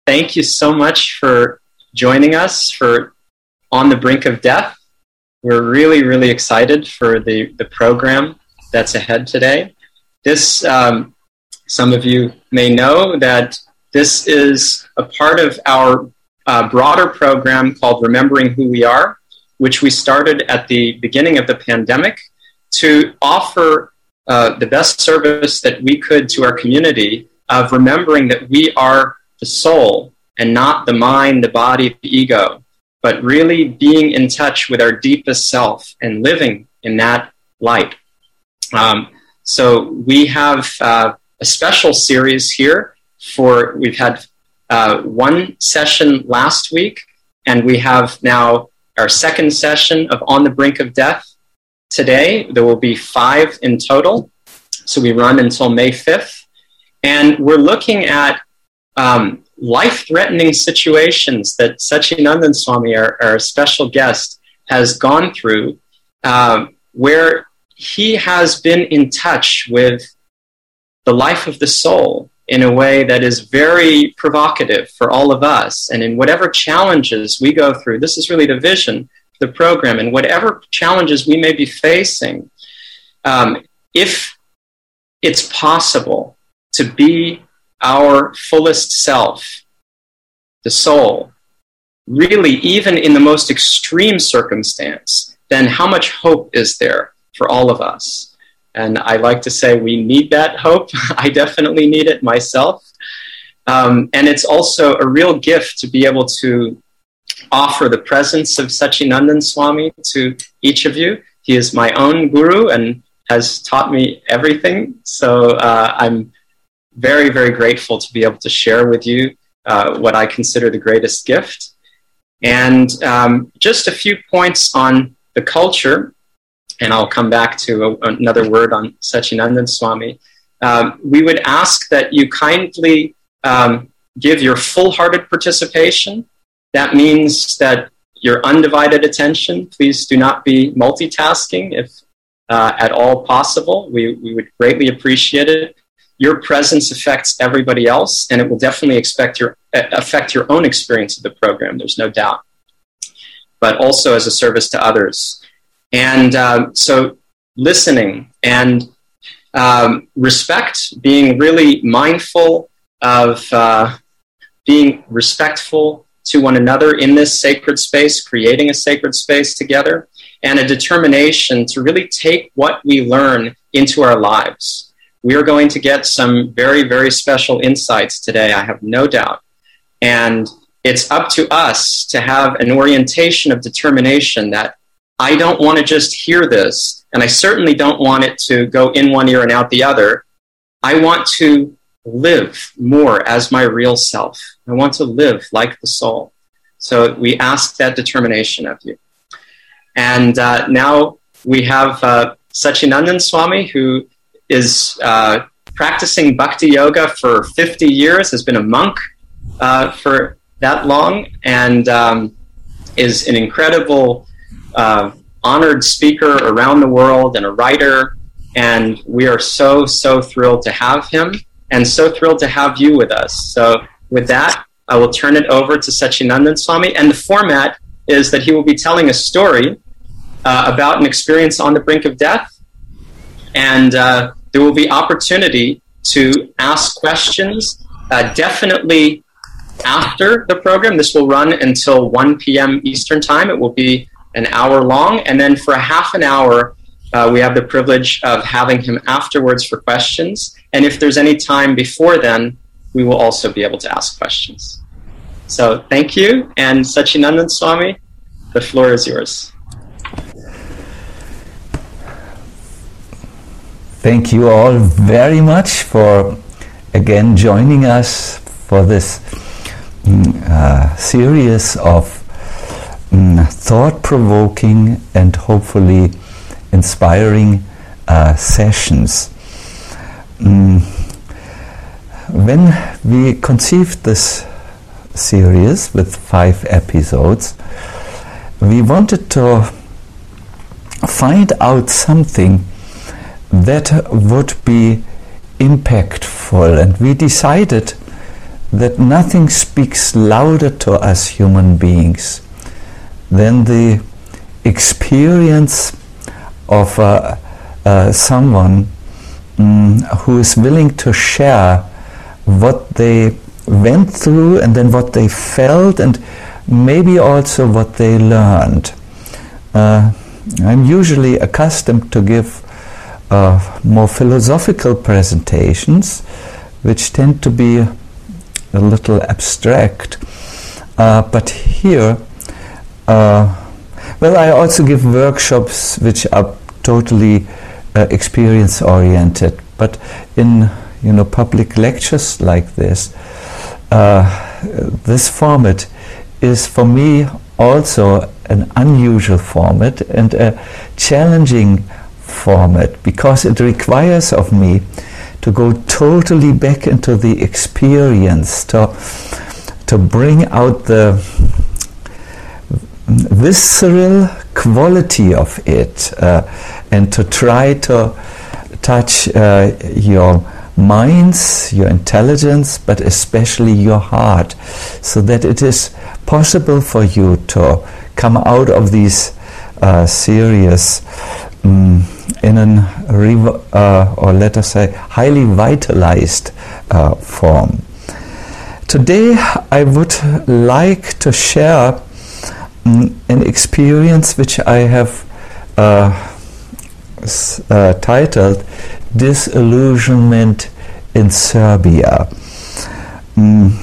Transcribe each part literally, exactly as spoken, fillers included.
thank you so much for joining us for On the Brink of Death. We're really, really excited for the, the program that's ahead today. This, um, some of you may know that this is a part of our uh, broader program called Remembering Who We Are, which we started at the beginning of the pandemic to offer uh, the best service that we could to our community of remembering that we are the soul and not the mind, the body, the ego, but really being in touch with our deepest self and living in that light. Um, so we have uh, a special series here for, we've had uh, one session last week, and we have now our second session of On the Brink of Death today. There will be five in total. So we run until May fifth. And we're looking at um, life-threatening situations that Satchidananda Swami, our, our special guest, has gone through, um, where he has been in touch with the life of the soul in a way that is very provocative for all of us. And in whatever challenges we go through, this is really the vision of the program, and whatever challenges we may be facing, um, if it's possible to be our fullest self, the soul, really even in the most extreme circumstance, then how much hope is there for all of us? And I like to say we need that hope. I definitely need it myself. Um, and it's also a real gift to be able to offer the presence of Satchidananda Swami to each of you. He is my own guru and has taught me everything. So uh, I'm very, very grateful to be able to share with you uh, what I consider the greatest gift. And um, just a few points on the culture, and I'll come back to a, another word on Satchidananda Swami. Um, we would ask that you kindly um, give your full-hearted participation. That means that your undivided attention. Please do not be multitasking if uh, at all possible. We, we would greatly appreciate it. Your presence affects everybody else, and it will definitely expect your, affect your own experience of the program, there's no doubt, but also as a service to others. And um, so listening and um, respect, being really mindful of uh, being respectful to one another in this sacred space, creating a sacred space together, and a determination to really take what we learn into our lives. We are going to get some very, very special insights today, I have no doubt. And it's up to us to have an orientation of determination that I don't want to just hear this, and I certainly don't want it to go in one ear and out the other. I want to live more as my real self. I want to live like the soul. So we ask that determination of you. And uh, now we have uh, Satchidananda Swami, who is uh, practicing bhakti yoga for fifty years, has been a monk uh, for that long, and um, is an incredible uh, honored speaker around the world and a writer. And we are so, so thrilled to have him, and so thrilled to have you with us. So with that, I will turn it over to Satchidananda Swami. And the format is that he will be telling a story uh, about an experience on the brink of death. And uh, there will be opportunity to ask questions, uh, definitely after the program. This will run until one p.m. Eastern Time. It will be an hour long. And then for a half an hour, uh, we have the privilege of having him afterwards for questions. And if there's any time before then, we will also be able to ask questions. So thank you. And Satchidananda Swami, the floor is yours. Thank you all very much for again joining us for this uh, series of um, thought-provoking and hopefully inspiring uh, sessions. Um, when we conceived this series with five episodes, we wanted to find out something that would be impactful, and we decided that nothing speaks louder to us human beings than the experience of uh, uh, someone um, who is willing to share what they went through and then what they felt and maybe also what they learned. Uh, I'm usually accustomed to give uh, more philosophical presentations, which tend to be a little abstract. Uh, but here, uh, well, I also give workshops which are totally uh, experience-oriented. But in, you know, public lectures like this, uh, this format is for me also an unusual format and a challenging format, because it requires of me to go totally back into the experience, to, to bring out the visceral quality of it, uh, and to try to touch uh, your minds, your intelligence, but especially your heart, so that it is possible for you to come out of these uh, series um, in an rev- uh, or let us say highly vitalized uh, form. Today I would like to share um, an experience which I have uh, s- uh, titled Disillusionment in Serbia. Um,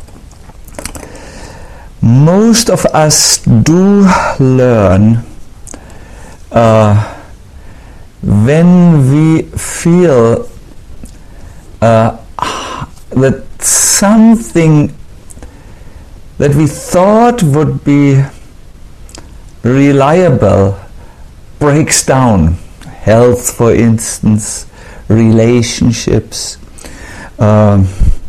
most of us do learn uh, when we feel uh, that something that we thought would be reliable breaks down. Health, for instance, relationships. Um,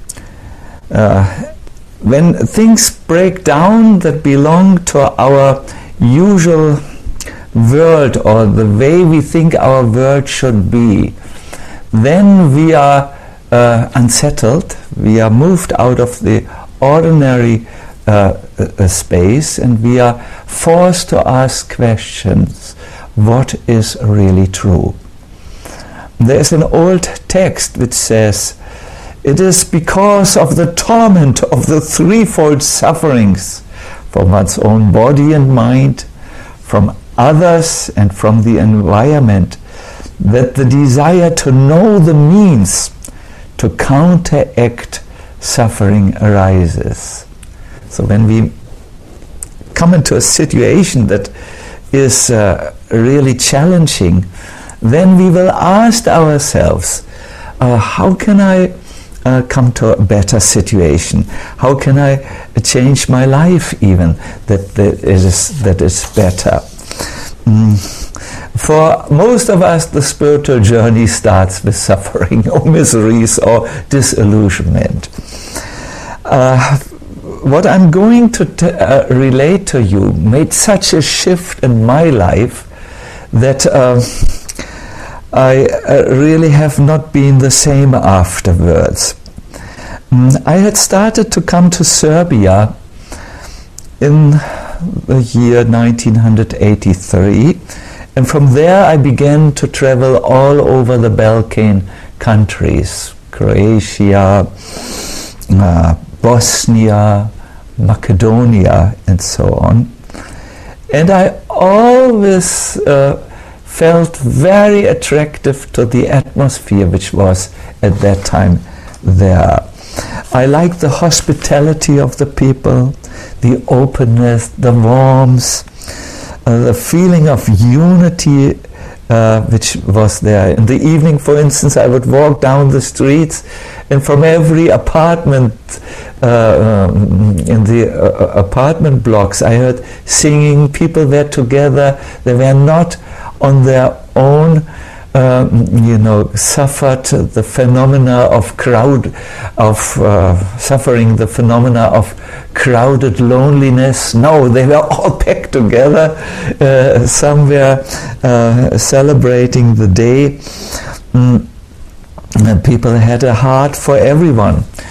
uh, when things break down that belong to our usual world or the way we think our world should be, then we are uh, unsettled, we are moved out of the ordinary uh, uh, space, and we are forced to ask questions. What is really true? There's an old text which says, "It is because of the torment of the threefold sufferings from one's own body and mind, from others and from the environment, that the desire to know the means to counteract suffering arises." So when we come into a situation that is uh, really challenging, then we will ask ourselves, uh, how can I uh, come to a better situation? How can I change my life even that, that, is, that is better? Mm. For most of us, the spiritual journey starts with suffering or miseries or disillusionment. Uh, what I'm going to t- uh, relate to you made such a shift in my life that uh, I uh, really have not been the same afterwards. Mm, I had started to come to Serbia in the year nineteen eighty-three, and from there I began to travel all over the Balkan countries, Croatia, uh, Bosnia, Macedonia, and so on. And I always uh, felt very attractive to the atmosphere which was at that time there. I liked the hospitality of the people, the openness, the warmth, uh, the feeling of unity uh, which was there. In the evening, for instance, I would walk down the streets, and from every apartment uh, um, in the uh, apartment blocks, I heard singing. People were together. They were not on their own. Um, you know, suffered the phenomena of crowd, of uh, suffering the phenomena of crowded loneliness. No, they were all packed together, uh, somewhere uh, celebrating the day. Mm. And people had a heart for everyone.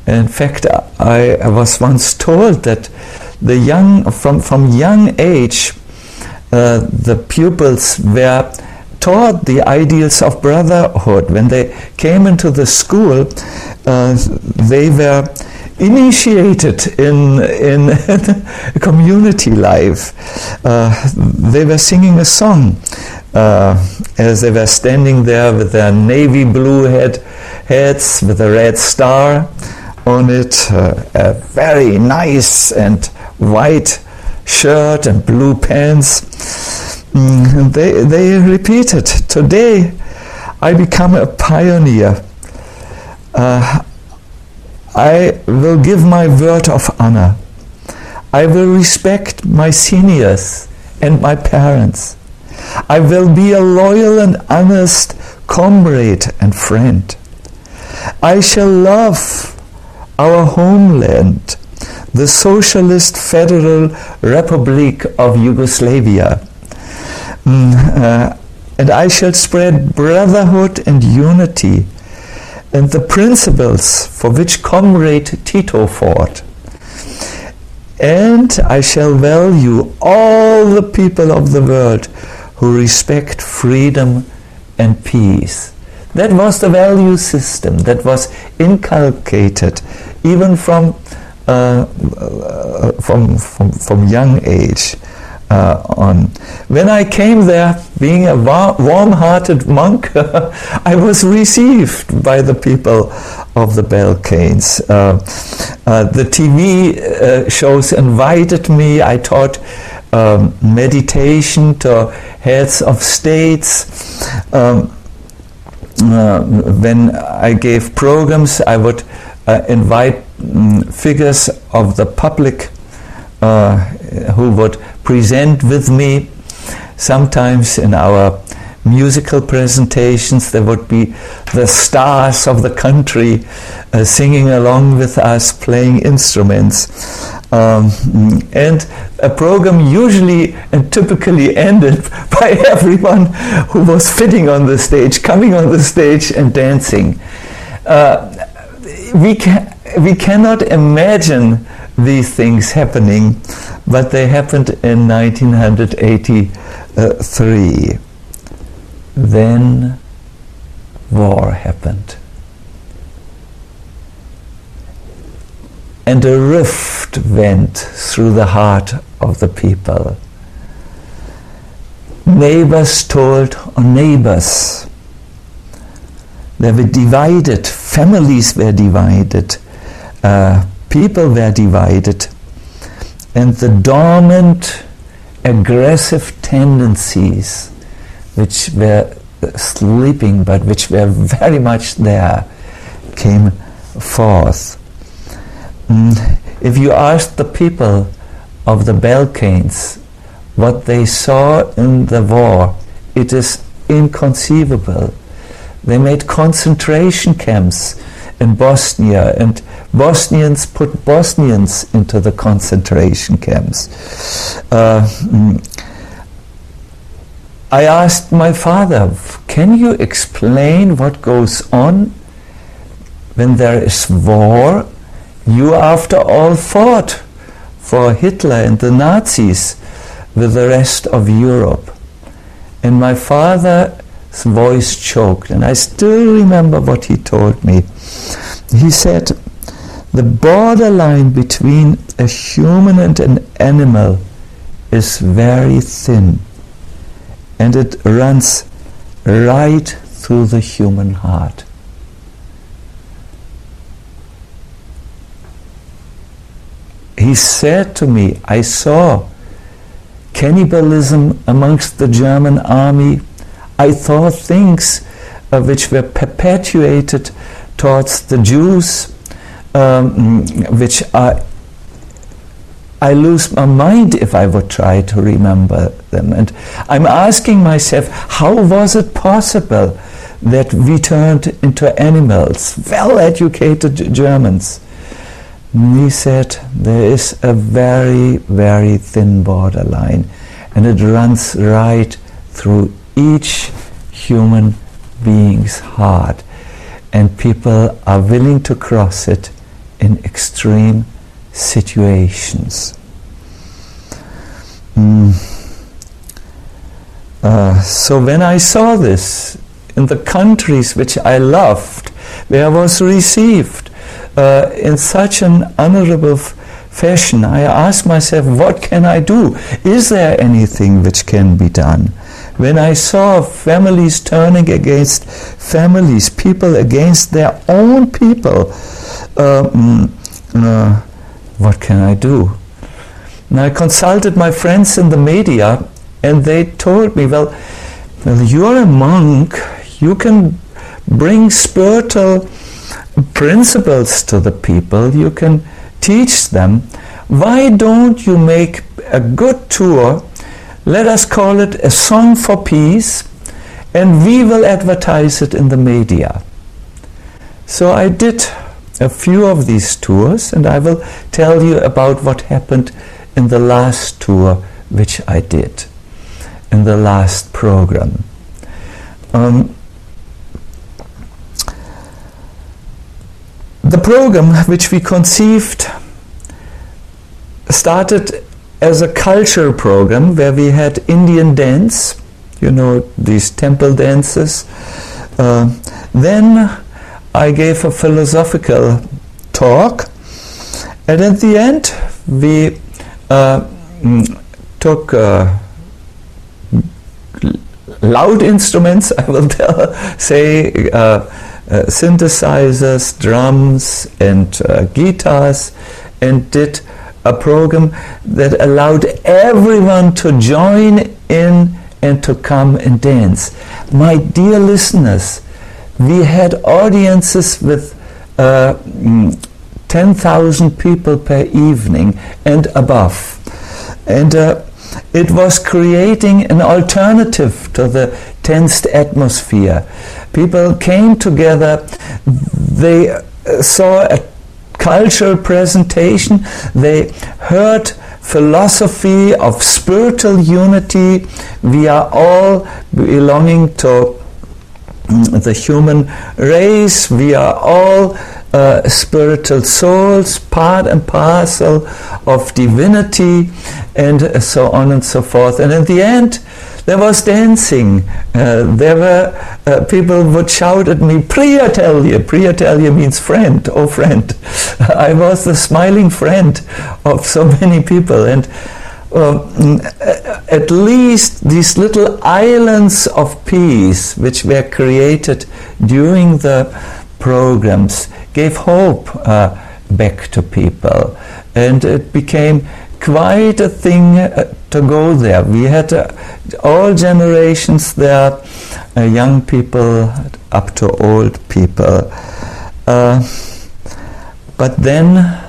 In fact, I, I was once told that the young, from, from young age, uh, the pupils were taught the ideals of brotherhood. When they came into the school, uh, they were initiated in, in community life. Uh, they were singing a song uh, as they were standing there with their navy blue head, heads with a red star on it, uh, a very nice and white shirt and blue pants. Mm, they, they repeated, "Today I become a pioneer. Uh, I will give my word of honor. I will respect my seniors and my parents. I will be a loyal and honest comrade and friend. I shall love our homeland, the Socialist Federal Republic of Yugoslavia. Mm, uh, and I shall spread brotherhood and unity and the principles for which Comrade Tito fought. And I shall value all the people of the world who respect freedom and peace." That was the value system that was inculcated even from uh, uh, from, from from young age uh, on. When I came there, being a wa- warm-hearted monk, I was received by the people of the Balkans. Uh, uh, the T V uh, shows invited me. I taught um, meditation to heads of states. Um, uh, when I gave programs, I would uh, invite um, figures of the public uh, who would present with me. Sometimes in our musical presentations there would be the stars of the country uh, singing along with us, playing instruments. Um, and a program usually and typically ended by everyone who was fitting on the stage, coming on the stage and dancing. Uh, we, ca- we cannot imagine these things happening, but they happened in nineteen eighty-three. Then war happened. And a rift went through the heart of the people. Neighbors told on neighbors. They were divided, families were divided, uh, people were divided, and the dormant, aggressive tendencies which were sleeping but which were very much there came forth. If you ask the people of the Balkans what they saw in the war, it is inconceivable. They made concentration camps in Bosnia, and Bosnians put Bosnians into the concentration camps. Uh, I asked my father, "Can you explain what goes on when there is war? You, after all, fought for Hitler and the Nazis with the rest of Europe." And my father's voice choked, and I still remember what he told me. He said, "The borderline between a human and an animal is very thin, and it runs right through the human heart." He said to me, "I saw cannibalism amongst the German army. I saw things uh, which were perpetuated towards the Jews, um, which are, I lose my mind if I would try to remember them." And I'm asking myself, how was it possible that we turned into animals, well-educated Germans? And he said, there is a very, very thin borderline, and it runs right through each human being's heart, and people are willing to cross it in extreme situations. Mm. Uh, so when I saw this in the countries which I loved, where I was received uh, in such an honorable f- fashion, I asked myself, what can I do? Is there anything which can be done? When I saw families turning against families, people against their own people, uh, mm, uh, what can I do? And I consulted my friends in the media, and they told me, well, well, you're a monk, you can bring spiritual principles to the people, you can teach them. Why don't you make a good tour? Let us call it a song for peace, and we will advertise it in the media. So I did a few of these tours, and I will tell you about what happened in the last tour which I did, in the last program. Um, the program which we conceived started as a culture program where we had Indian dance, you know, these temple dances. Uh, then I gave a philosophical talk, and at the end we uh, took uh, loud instruments, I will tell, say uh, uh, synthesizers, drums and uh, guitars, and did a program that allowed everyone to join in and to come and dance. My dear listeners, we had audiences with uh, ten thousand people per evening and above. And uh, it was creating an alternative to the tensed atmosphere. People came together, they uh, saw a cultural presentation, they heard philosophy of spiritual unity. We are all belonging to the human race, we are all uh, spiritual souls, part and parcel of divinity, and so on and so forth. And in the end, there was dancing. Uh, there were uh, people would shout at me, Priyatelya. Priyatelya means friend, oh friend. I was the smiling friend of so many people. And uh, at least these little islands of peace which were created during the programs gave hope uh, back to people. And it became quite a thing uh, to go there. We had uh, all generations there, uh, young people up to old people. Uh, but then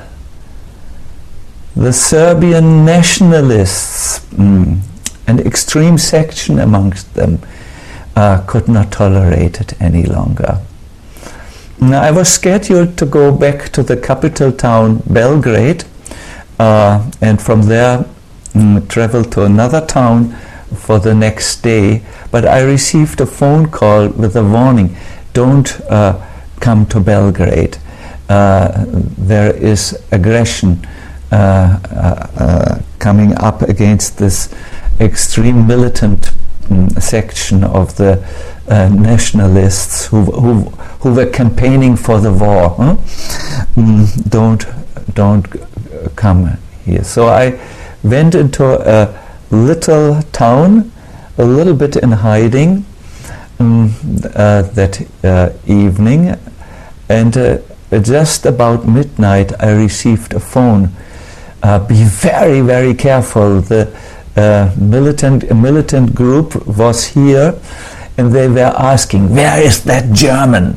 the Serbian nationalists, mm, an extreme section amongst them, uh, could not tolerate it any longer. Now, I was scheduled to go back to the capital town, Belgrade, uh, and from there mm, travel to another town for the next day. But I received a phone call with a warning, don't uh, come to Belgrade. Uh, there is aggression uh, uh, uh, coming up against this extreme militant mm, section of the uh, nationalists who, who who were campaigning for the war. Huh? Mm, don't don't come here. So I went into a little town, a little bit in hiding um, uh, that uh, evening, and uh, just about midnight I received a phone. Uh, be very, very careful. The uh, militant a militant group was here, and they were asking, where is that German?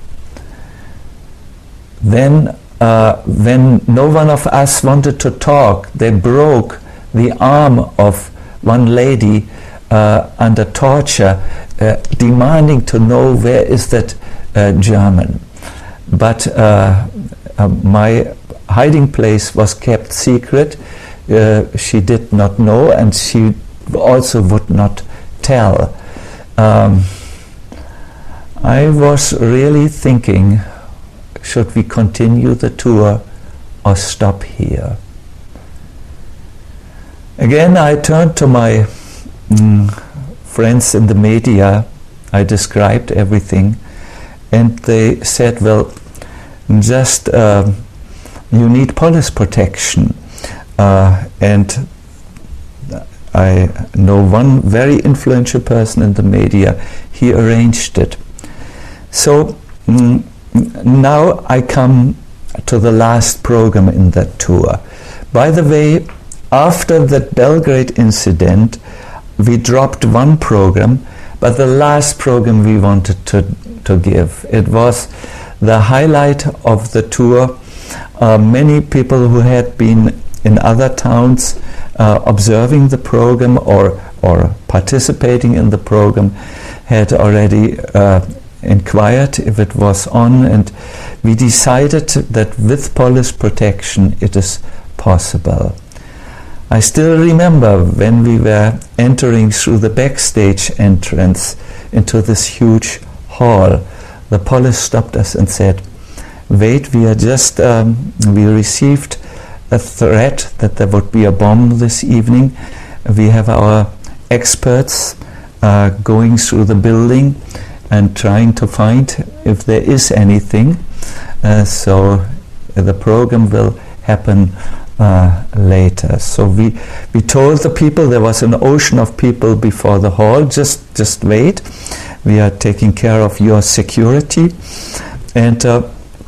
Then uh, when no one of us wanted to talk, they broke the arm of one lady uh, under torture, uh, demanding to know where is that uh, German. But uh, uh, my hiding place was kept secret. Uh, she did not know, and she also would not tell. Um, I was really thinking, should we continue the tour or stop here? Again, I turned to my mm, friends in the media. I described everything, and they said, well, just uh, you need police protection. Uh, and I know one very influential person in the media. He arranged it. So mm, now I come to the last program in that tour. By the way, after that Belgrade incident, we dropped one program, but the last program we wanted to, to give, it was the highlight of the tour. Uh, many people who had been in other towns uh, observing the program or, or participating in the program had already uh, inquired if it was on, and we decided that with police protection it is possible. I still remember when we were entering through the backstage entrance into this huge hall, the police stopped us and said, wait, we are just, um, we received a threat that there would be a bomb this evening. We have our experts uh, going through the building and trying to find if there is anything. Uh, so uh, the program will happen uh, later. So we we told the people, there was an ocean of people before the hall, just just wait. We are taking care of your security. And uh,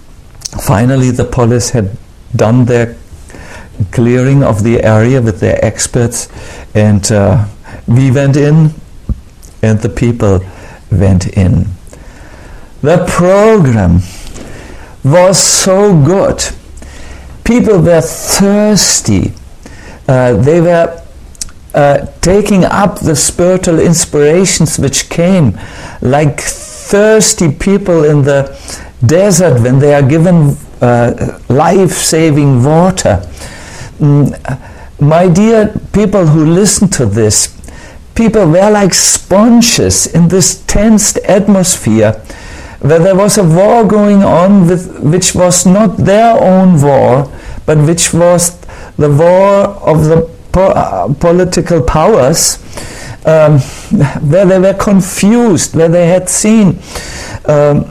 finally the police had done their clearing of the area with their experts, and uh, we went in and the people went in. The program was so good. People were thirsty. Uh, they were uh, taking up the spiritual inspirations which came like thirsty people in the desert when they are given uh, life-saving water. Mm, my dear people who listen to this, people were like sponges in this tensed atmosphere where there was a war going on with, which was not their own war, but which was the war of the po- uh, political powers, um, where they were confused, where they had seen um,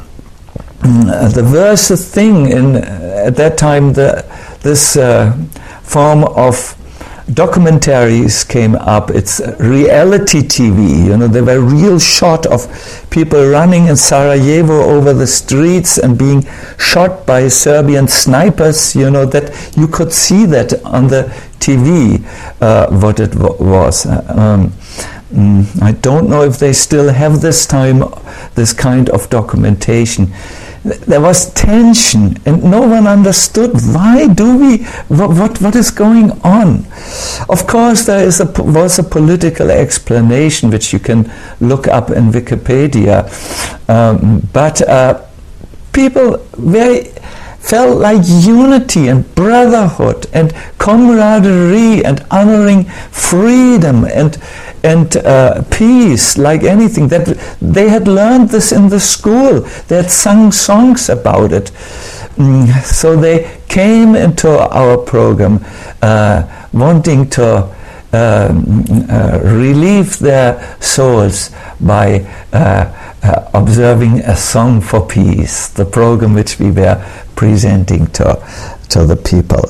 the worst thing in uh, at that time, the, this uh, form of documentaries came up. It's reality T V. You know, there were real shot of people running in Sarajevo over the streets and being shot by Serbian snipers. You know, that you could see that on the T V uh, what it w- was. Um, mm, I don't know if they still have this time this kind of documentation. There was tension, and no one understood why do we, what, what, what is going on. Of course, there is a, was a political explanation which you can look up in Wikipedia, um, but uh, people very felt like unity and brotherhood and camaraderie and honoring freedom and and uh, peace like anything. That they had learned this in the school. They had sung songs about it. Mm, so they came into our program uh, wanting to um, uh, relieve their souls by uh, uh, observing a song for peace, the program which we were presenting to to the people.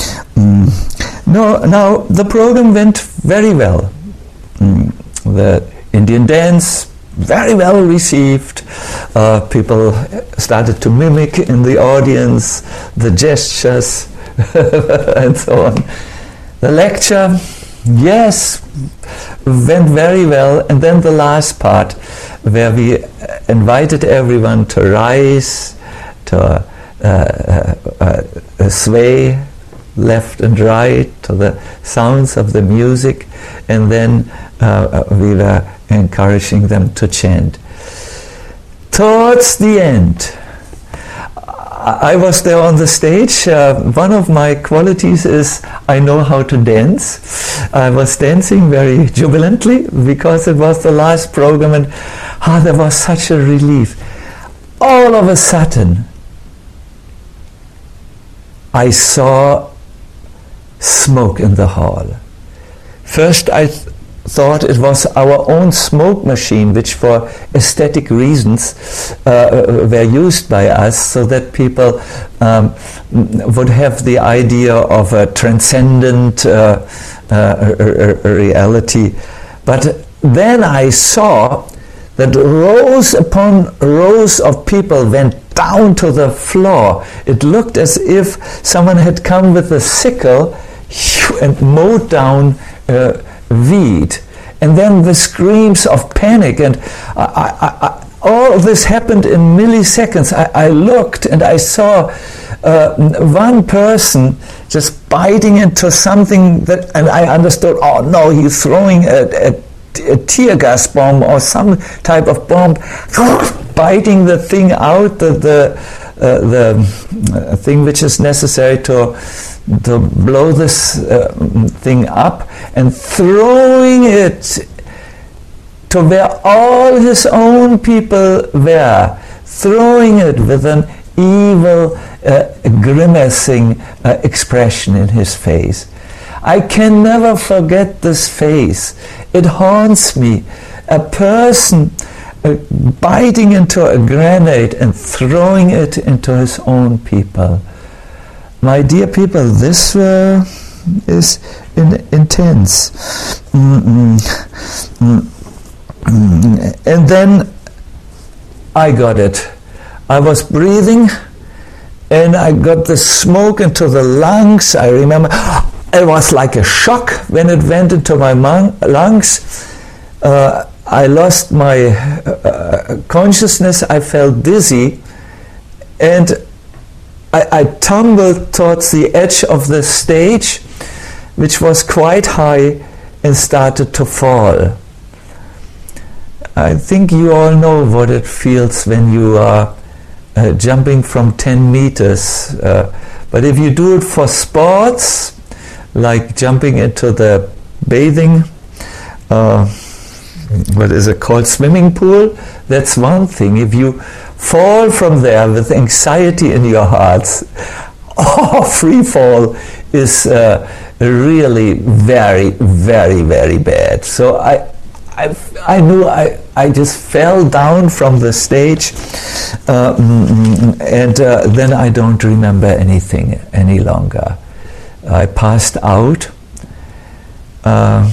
Mm. No, now the program went very well. Mm. The Indian dance, very well received. Uh, people started to mimic in the audience the gestures and so on. The lecture, yes, went very well. And then the last part, where we invited everyone to rise, to uh, uh, uh, sway left and right to the sounds of the music, and then uh, we were encouraging them to chant. Towards the end, I was there on the stage. Uh, one of my qualities is I know how to dance. I was dancing very jubilantly because it was the last program, and ah, there was such a relief. All of a sudden, I saw smoke in the hall. First I th- thought it was our own smoke machine, which for aesthetic reasons uh, were used by us, so that people um, would have the idea of a transcendent uh, uh, reality. But then I saw that rows upon rows of people went down to the floor. It looked as if someone had come with a sickle and mowed down uh, weed. And then the screams of panic, and I, I, I, all this happened in milliseconds. I, I looked and I saw uh, one person just biting into something that, and I understood, oh no, he's throwing a, a, a tear gas bomb or some type of bomb, biting the thing out, the, the, uh, the uh, thing which is necessary to to blow this uh, thing up, and throwing it to where all his own people were, throwing it with an evil, uh, grimacing uh, expression in his face. I can never forget this face. It haunts me. A person uh, biting into a grenade and throwing it into his own people. My dear people, this uh, is in, intense. Mm-mm. Mm-mm. And then I got it. I was breathing and I got the smoke into the lungs. I remember it was like a shock when it went into my mon- lungs. Uh, I lost my uh, consciousness. I felt dizzy, and I, I tumbled towards the edge of the stage, which was quite high, and started to fall. I think you all know what it feels when you are uh, jumping from ten meters. Uh, but if you do it for sports, like jumping into the bathing, uh, what is it called, swimming pool, that's one thing. If you fall from there with anxiety in your hearts, oh, free fall is uh, really very, very, very bad. So I, I, I knew I, I just fell down from the stage, uh, and uh, then I don't remember anything any longer. I passed out, uh,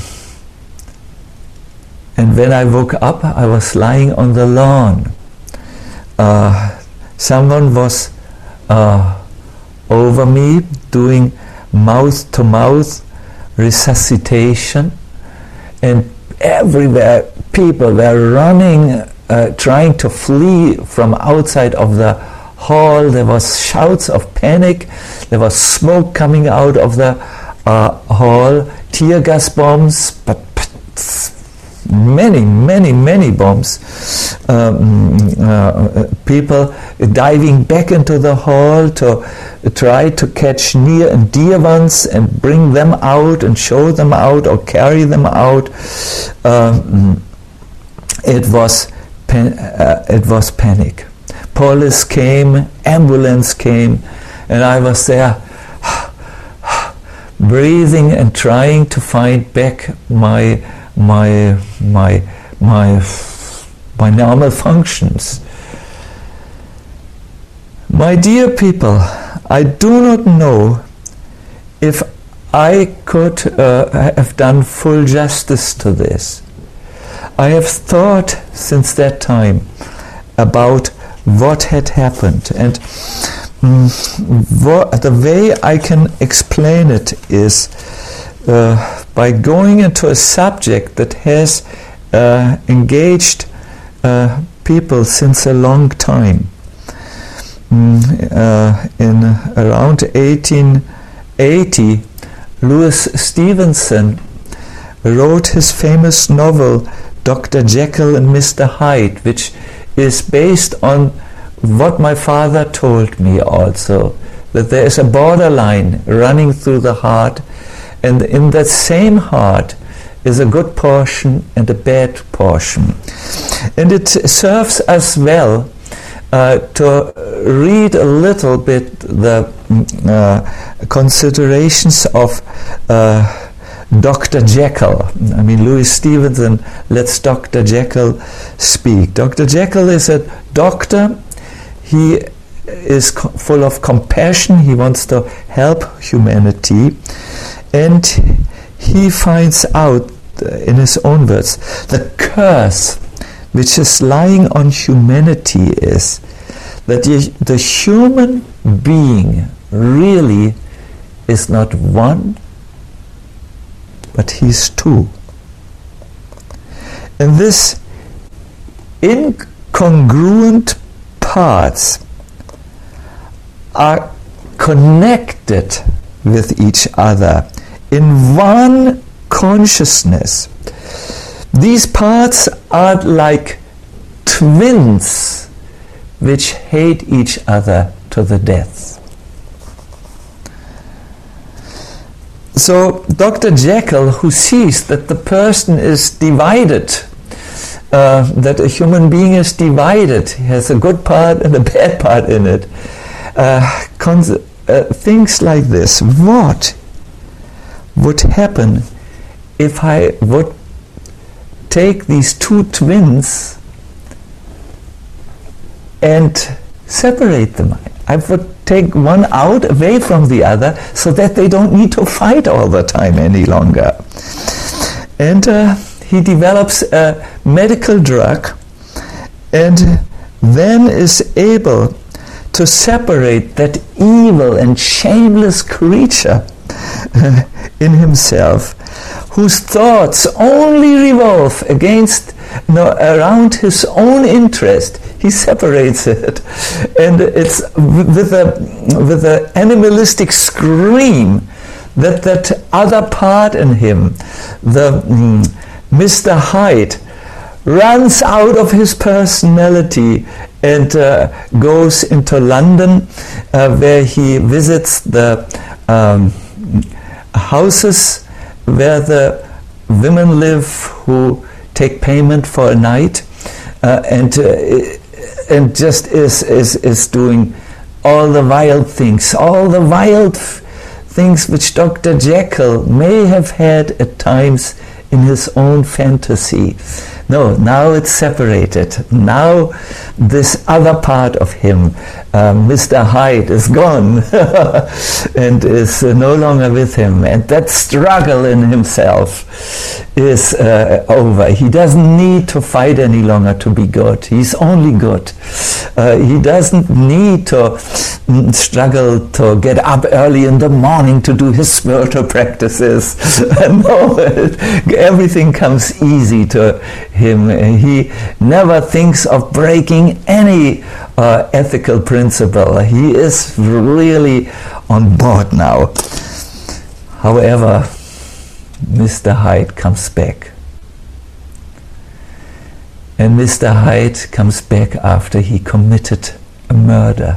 and when I woke up, I was lying on the lawn. Uh, someone was uh, over me doing mouth-to-mouth resuscitation, and everywhere people were running, uh, trying to flee from outside of the hall. There was shouts of panic. There was smoke coming out of the uh, hall, tear gas bombs, but, but many, many, many bombs. Um, uh, people diving back into the hall to try to catch near and dear ones and bring them out and show them out or carry them out. Um, it was pan- uh, it was panic. Police came, ambulance came, and I was there breathing and trying to find back my my my my my normal functions. My dear people, I do not know if I could uh, have done full justice to this. I have thought since that time about what had happened, and um, what, the way I can explain it is uh, by going into a subject that has uh, engaged uh, people since a long time. Mm, uh, in around eighteen eighty, Louis Stevenson wrote his famous novel Doctor Jekyll and Mister Hyde, which is based on what my father told me also, that there is a borderline running through the heart, and in that same heart is a good portion and a bad portion. And it serves us well uh, to read a little bit the uh, considerations of uh, Doctor Jekyll. I mean, Louis Stevenson lets Doctor Jekyll speak. Doctor Jekyll is a doctor. He is co- full of compassion. He wants to help humanity. And he finds out, uh, in his own words, the curse which is lying on humanity is that the, the human being really is not one, but he's two. And this incongruent parts are connected with each other in one consciousness. These parts are like twins which hate each other to the death. So Doctor Jekyll, who sees that the person is divided, uh, that a human being is divided, he has a good part and a bad part in it, uh, cons- uh, thinks like this: what would happen if I would take these two twins and separate them? I would take one out away from the other so that they don't need to fight all the time any longer. And uh, he develops a medical drug and then is able to separate that evil and shameless creature uh, in himself, whose thoughts only revolve against, no, around his own interest. He separates it, and it's with a with an animalistic scream that that other part in him, the mm, Mister Hyde, runs out of his personality and uh, goes into London, uh, where he visits the um, houses where the women live who take payment for a night, uh, and uh, and just is, is is doing all the wild things, all the wild f- things which Doctor Jekyll may have had at times in his own fantasy. No, now it's separated. Now this other part of him, uh, Mister Hyde, is gone and is uh, no longer with him. And that struggle in himself is uh, over. He doesn't need to fight any longer to be good. He's only good. Uh, he doesn't need to mm, struggle to get up early in the morning to do his spiritual practices. No, everything comes easy to him. He never thinks of breaking any uh, ethical principle. He is really on board now. However, Mister Hyde comes back. And Mister Hyde comes back after he committed a murder.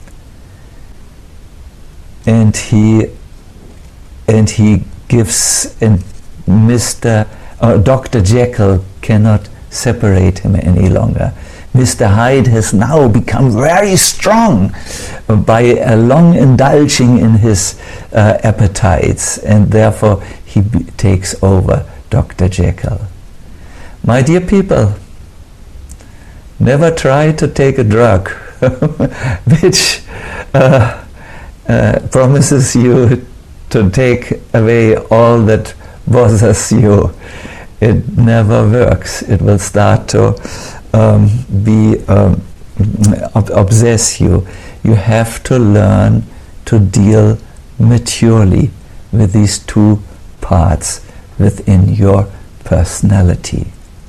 And he and he gives, and Mister Uh, Doctor Jekyll cannot separate him any longer. Mister Hyde has now become very strong by uh, long indulging in his uh, appetites, and therefore he b- takes over Doctor Jekyll. My dear people, never try to take a drug which uh, uh, promises you to take away all that bothers you. It never works. It will start to um, be um, ob- obsess you. You have to learn to deal maturely with these two parts within your personality.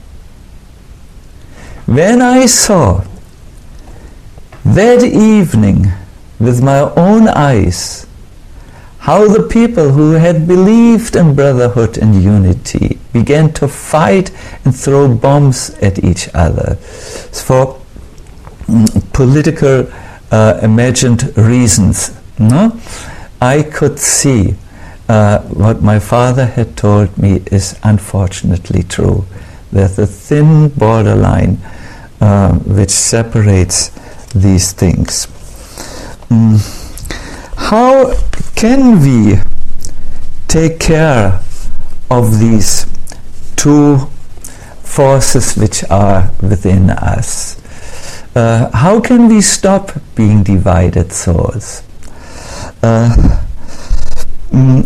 When I saw that evening with my own eyes how the people who had believed in brotherhood and unity began to fight and throw bombs at each other for mm, political uh, imagined reasons, no? I could see uh, what my father had told me is unfortunately true, that the thin borderline uh, which separates these things. Mm. How can we take care of these two forces which are within us? Uh, how can we stop being divided souls? Uh, mm,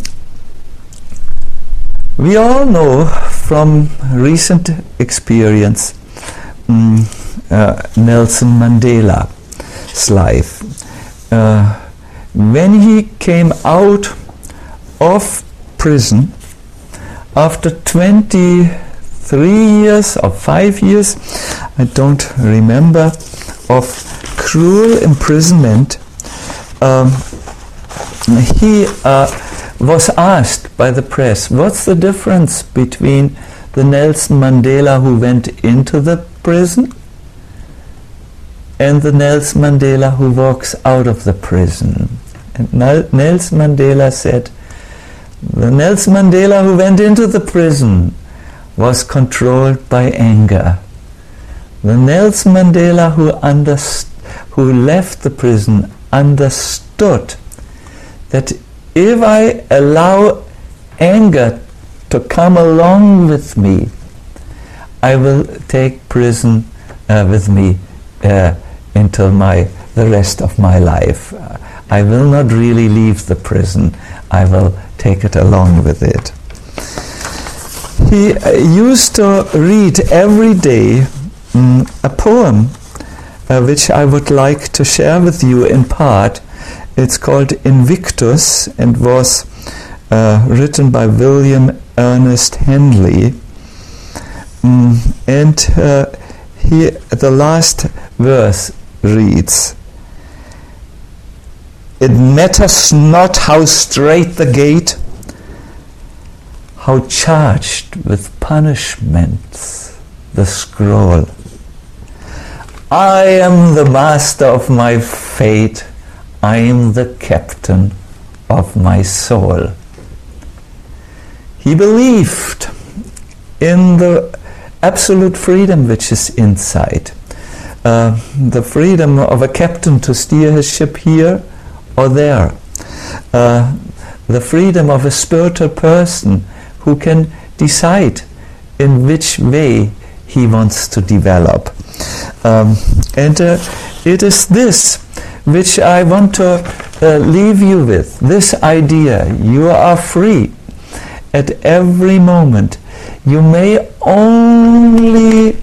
we all know from recent experience mm, uh, Nelson Mandela's life. Uh, when he came out of prison after twenty-three years or five years, I don't remember, of cruel imprisonment, um, he uh, was asked by the press, what's the difference between the Nelson Mandela who went into the prison and the Nelson Mandela who walks out of the prison? And Nelson Mandela said, the Nelson Mandela who went into the prison was controlled by anger. The Nelson Mandela who, underst- who left the prison understood that if I allow anger to come along with me, I will take prison uh, with me uh, until my the rest of my life. Uh, I will not really leave the prison. I will take it along with it. He uh, used to read every day um, a poem uh, which I would like to share with you in part. It's called Invictus and was uh, written by William Ernest Henley. Um, and uh, he, the last verse reads, "It matters not how straight the gate, how charged with punishments the scroll. I am the master of my fate, I am the captain of my soul." He believed in the absolute freedom which is inside. Uh, the freedom of a captain to steer his ship here or there. Uh, the freedom of a spiritual person who can decide in which way he wants to develop. Um, and uh, it is this which I want to uh, leave you with, this idea. You are free at every moment. You may only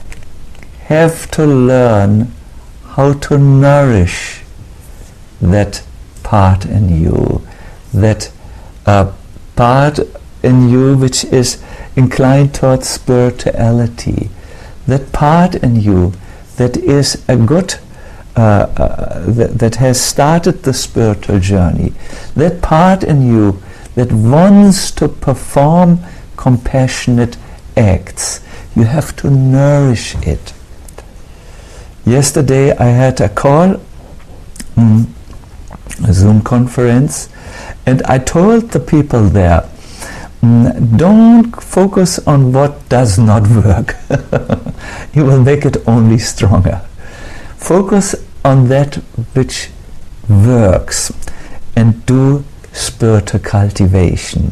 have to learn how to nourish that part in you, that uh, part in you which is inclined towards spirituality, that part in you that is a good, uh, uh, that, that has started the spiritual journey, that part in you that wants to perform compassionate acts. You have to nourish it. Yesterday I had a call, mm, a Zoom conference, and I told the people there, mm, don't focus on what does not work. You will make it only stronger. Focus on that which works and do spiritual cultivation.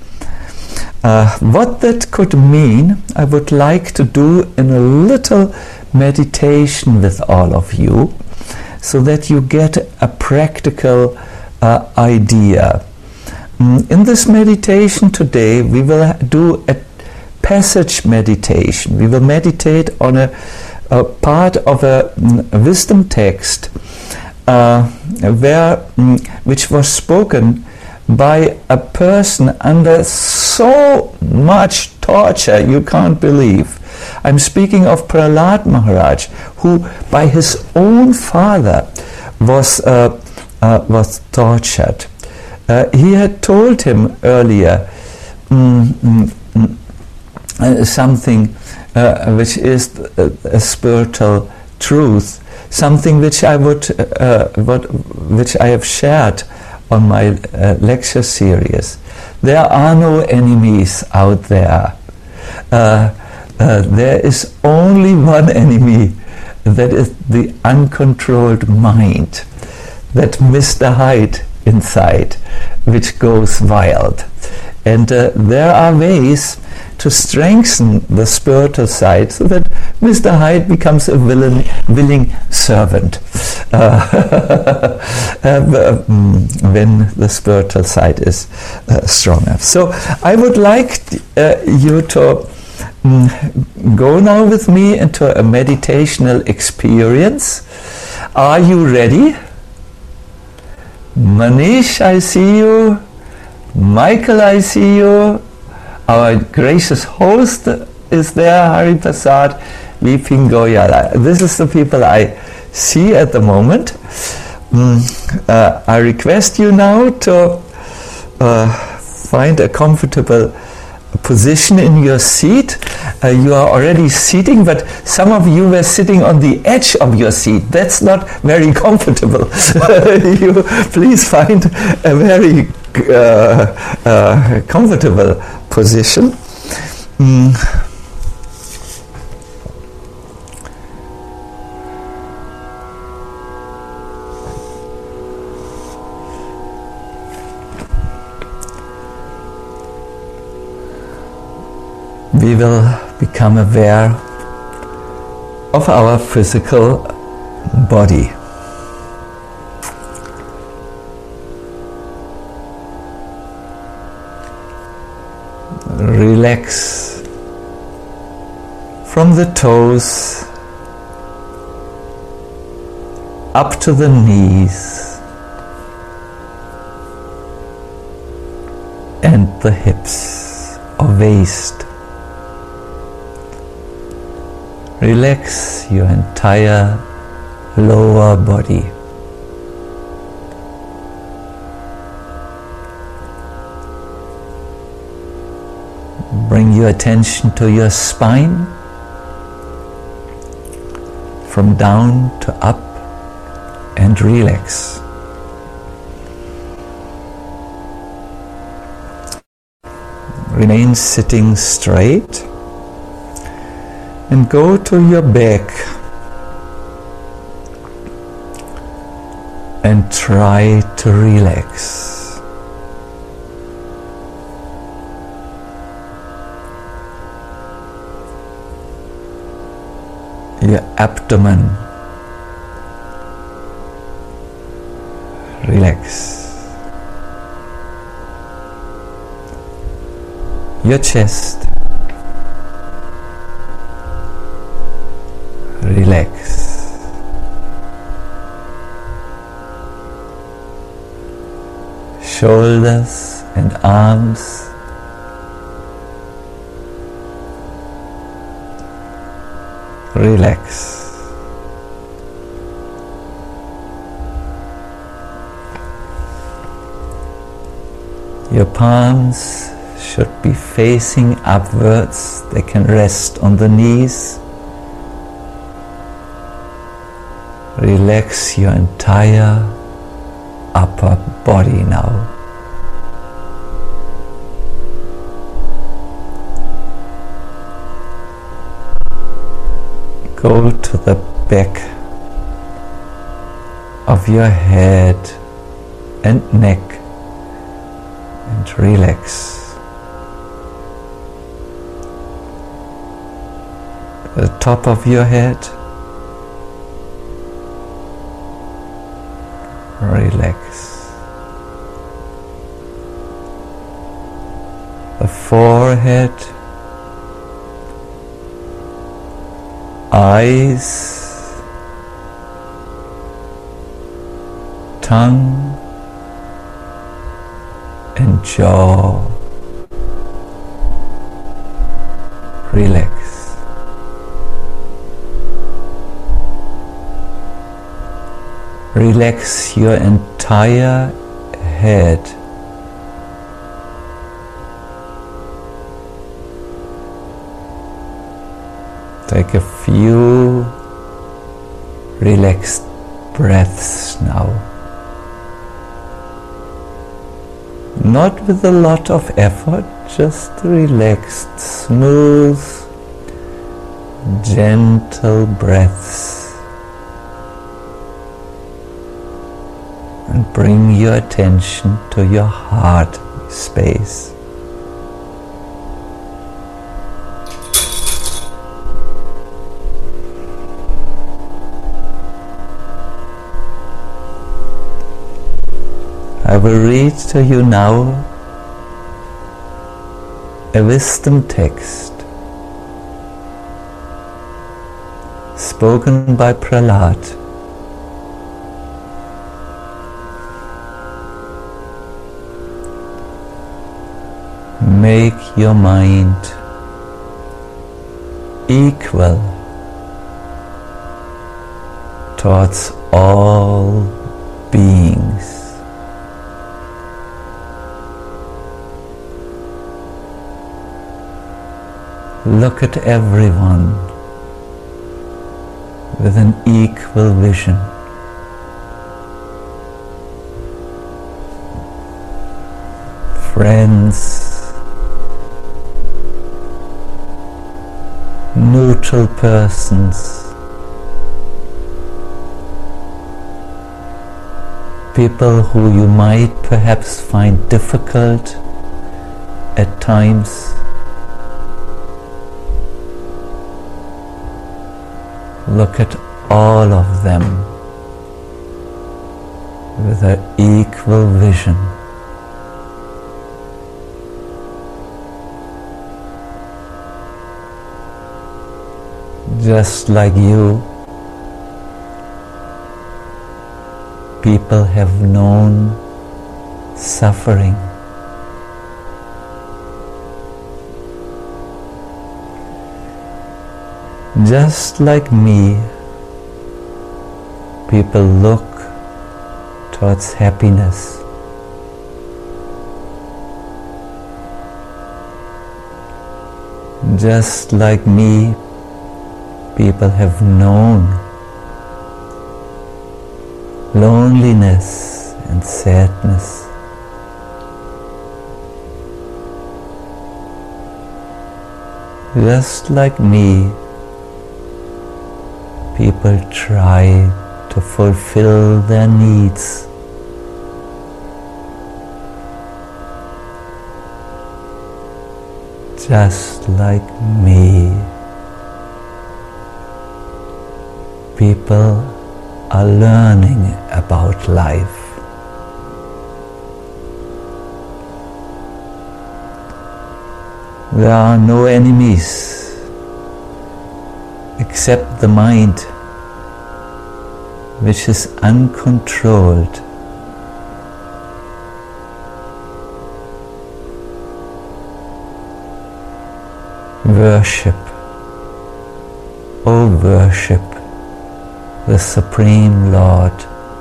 Uh, what that could mean, I would like to do in a little meditation with all of you, so that you get a practical uh, idea. Mm, in this meditation today, we will do a passage meditation. We will meditate on a, a part of a, a wisdom text uh, where, mm, which was spoken by a person under so much torture you can't believe. I'm speaking of Prahlad Maharaj, who by his own father was uh, uh, was tortured. Uh, he had told him earlier mm, mm, mm, uh, something uh, which is a, a spiritual truth, something which I would, uh, what, which I have shared on my uh, lecture series. There are no enemies out there. Uh, uh, there is only one enemy, that is the uncontrolled mind, that Mister Hyde inside, which goes wild. And uh, there are ways to strengthen the spiritual side so that Mister Hyde becomes a willing, willing servant uh, uh, when the spiritual side is uh, stronger. So I would like uh, you to um, go now with me into a meditational experience. Are you ready? Manish, I see you. Michael, I see you. Our gracious host is there, Hari Prasad, Vipin Goyala. This is the people I see at the moment. Mm, uh, I request you now to uh, find a comfortable position in your seat. Uh, you are already sitting, but some of you were sitting on the edge of your seat. That's not very comfortable. You please find a very uh, uh, comfortable position. Mm. We will become aware of our physical body. Relax from the toes up to the knees and the hips or waist. Relax your entire lower body. Bring your attention to your spine, from down to up, and relax. Remain sitting straight and go to your back and try to relax. Your abdomen, relax. Your chest, relax. Shoulders and arms, relax. Your palms should be facing upwards. They can rest on the knees. Relax your entire upper body now. Go to the back of your head and neck and relax. The top of your head, relax. The forehead, eyes, tongue, and jaw, relax. Relax your entire head. Take a few relaxed breaths now. Not with a lot of effort, just relaxed, smooth, gentle breaths. and bring your attention to your heart space. I will read to you now a wisdom text spoken by Prahlad. Make your mind equal towards all beings. Look at everyone with an equal vision. Friends, neutral persons, people who you might perhaps find difficult at times. Look at all of them with an equal vision. Just like you, people have known suffering. Just like me, people look towards happiness. Just like me, people have known loneliness and sadness. Just like me, people try to fulfill their needs. Just like me, people are learning about life. There are no enemies except the mind, which is uncontrolled. Worship, oh worship the Supreme Lord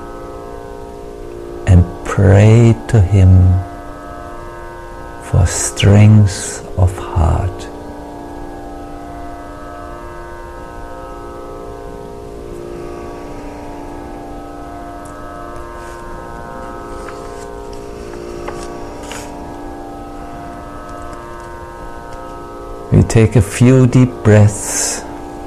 and pray to Him for strength of heart. We take a few deep breaths.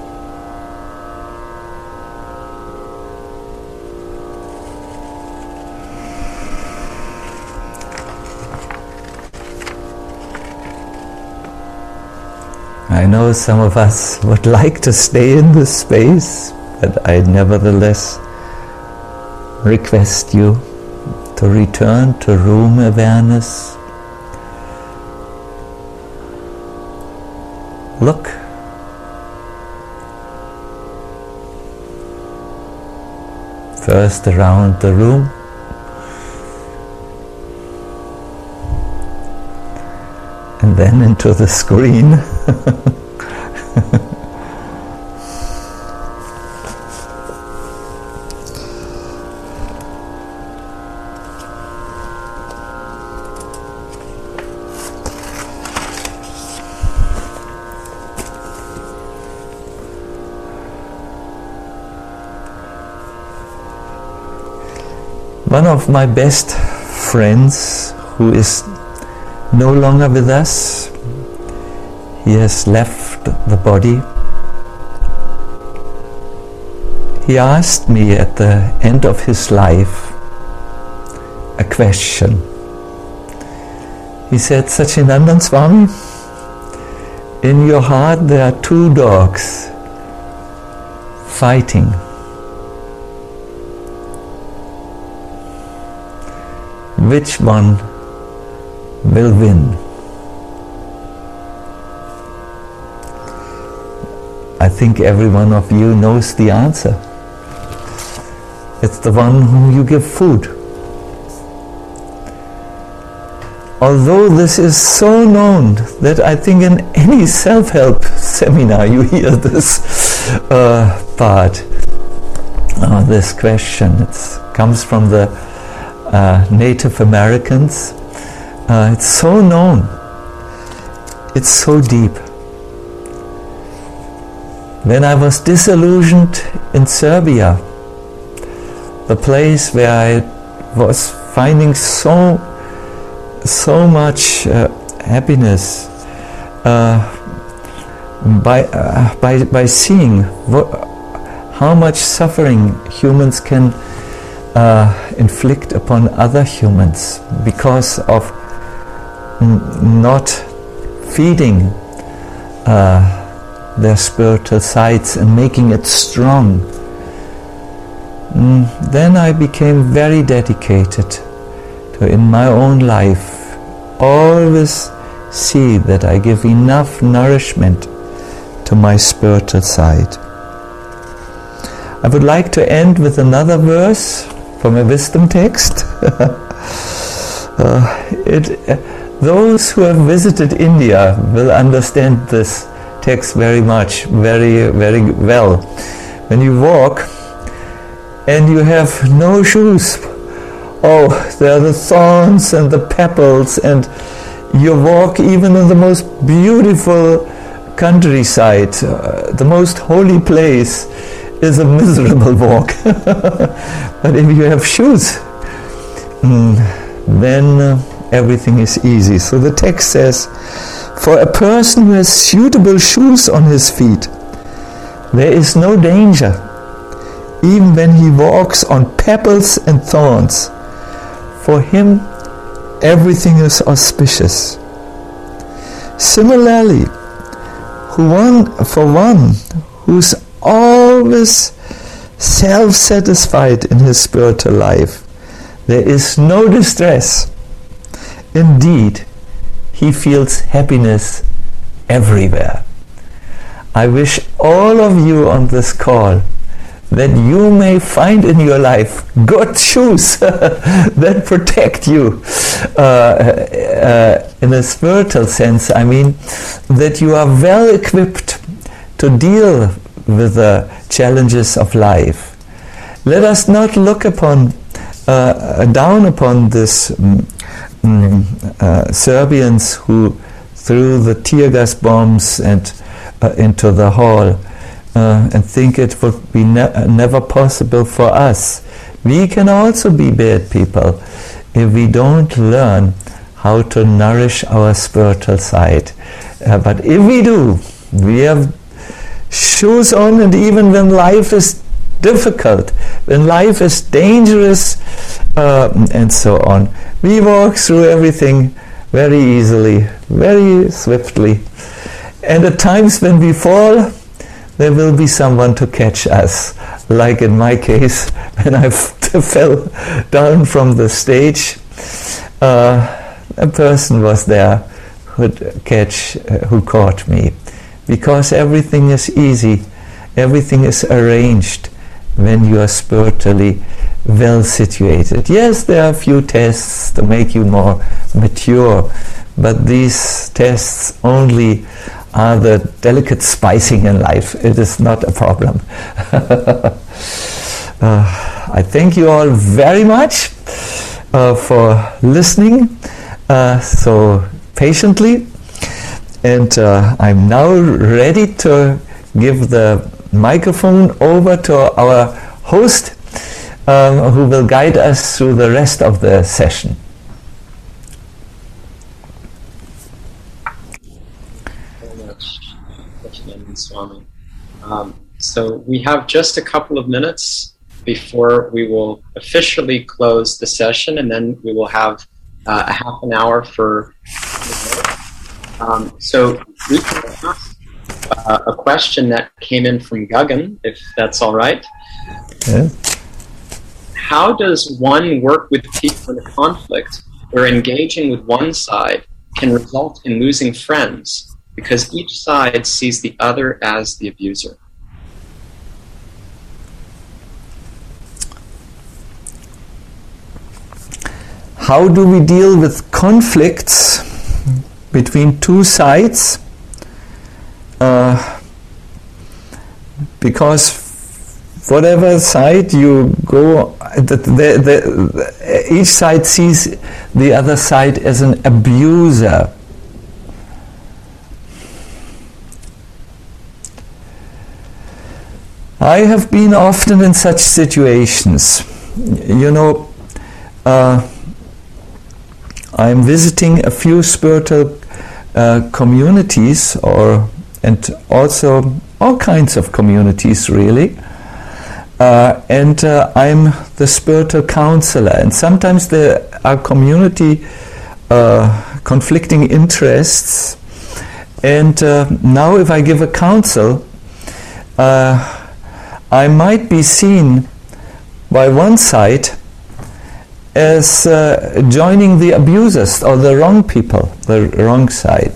I know some of us would like to stay in this space, but I nevertheless request you to return to room awareness. Look. First around the room. And then into the screen. One of my best friends, who is no longer with us, he has left the body. He asked me at the end of his life, question. He said, Satchidananda Swami, in your heart there are two dogs fighting. Which one will win? I think every one of you knows the answer. It's the one whom you give food. Although this is so known that I think in any self-help seminar you hear this uh, part, uh, this question. It comes from the uh, Native Americans. Uh, it's so known. It's so deep. When I was disillusioned in Serbia, the place where I was finding so so much uh, happiness uh, by uh, by by seeing what, how much suffering humans can uh, inflict upon other humans because of n- not feeding uh, their spiritual sides and making it strong. Mm, then I became very dedicated to, in my own life, always see that I give enough nourishment to my spiritual side. I would like to end with another verse from a wisdom text. uh, it, uh, those who have visited India will understand this text very much, very, very well. When you walk and you have no shoes, oh, there are the thorns and the pebbles, and you walk even in the most beautiful countryside, uh, the most holy place is a miserable walk. But if you have shoes, mm, then uh, everything is easy. So the text says, for a person who has suitable shoes on his feet, there is no danger, even when he walks on pebbles and thorns. For him, everything is auspicious. Similarly, who one, for one who's always self-satisfied in his spiritual life, there is no distress. Indeed, he feels happiness everywhere. I wish all of you on this call that you may find in your life good shoes that protect you uh, uh, in a spiritual sense. I mean, that you are well equipped to deal with the challenges of life. Let us not look upon uh, down upon this um, um, uh, Serbians who threw the tear gas bombs and uh, into the hall. Uh, and think it would be ne- never possible for us. We can also be bad people if we don't learn how to nourish our spiritual side. Uh, but if we do, we have shoes on, and even when life is difficult, when life is dangerous, uh, and so on, we walk through everything very easily, very swiftly. And at times when we fall, there will be someone to catch us, like in my case, when I f- fell down from the stage, uh, a person was there who'd catch, uh, who caught me, because everything is easy, everything is arranged when you are spiritually well situated. Yes, there are a few tests to make you more mature, but these tests only are the delicate spicing in life. It is not a problem. uh, I thank you all very much uh, for listening uh, so patiently, and uh, I'm now ready to give the microphone over to our host, um, who will guide us through the rest of the session. Swami. Um, so we have just a couple of minutes before we will officially close the session, and then we will have uh, a half an hour for um, so we can ask uh, a question that came in from Gagan, if that's all right. Yeah. How does one work with people in a conflict where engaging with one side can result in losing friends because each side sees the other as the abuser? How do we deal with conflicts between two sides? Uh, because whatever side you go, the, the, the, each side sees the other side as an abuser. I have been often in such situations. You know, uh, I'm visiting a few spiritual uh, communities, or and also all kinds of communities, really. Uh, and uh, I'm the spiritual counselor, and sometimes there are community uh, conflicting interests. And uh, now, if I give a counsel, uh, I might be seen by one side as uh, joining the abusers or the wrong people, the wrong side.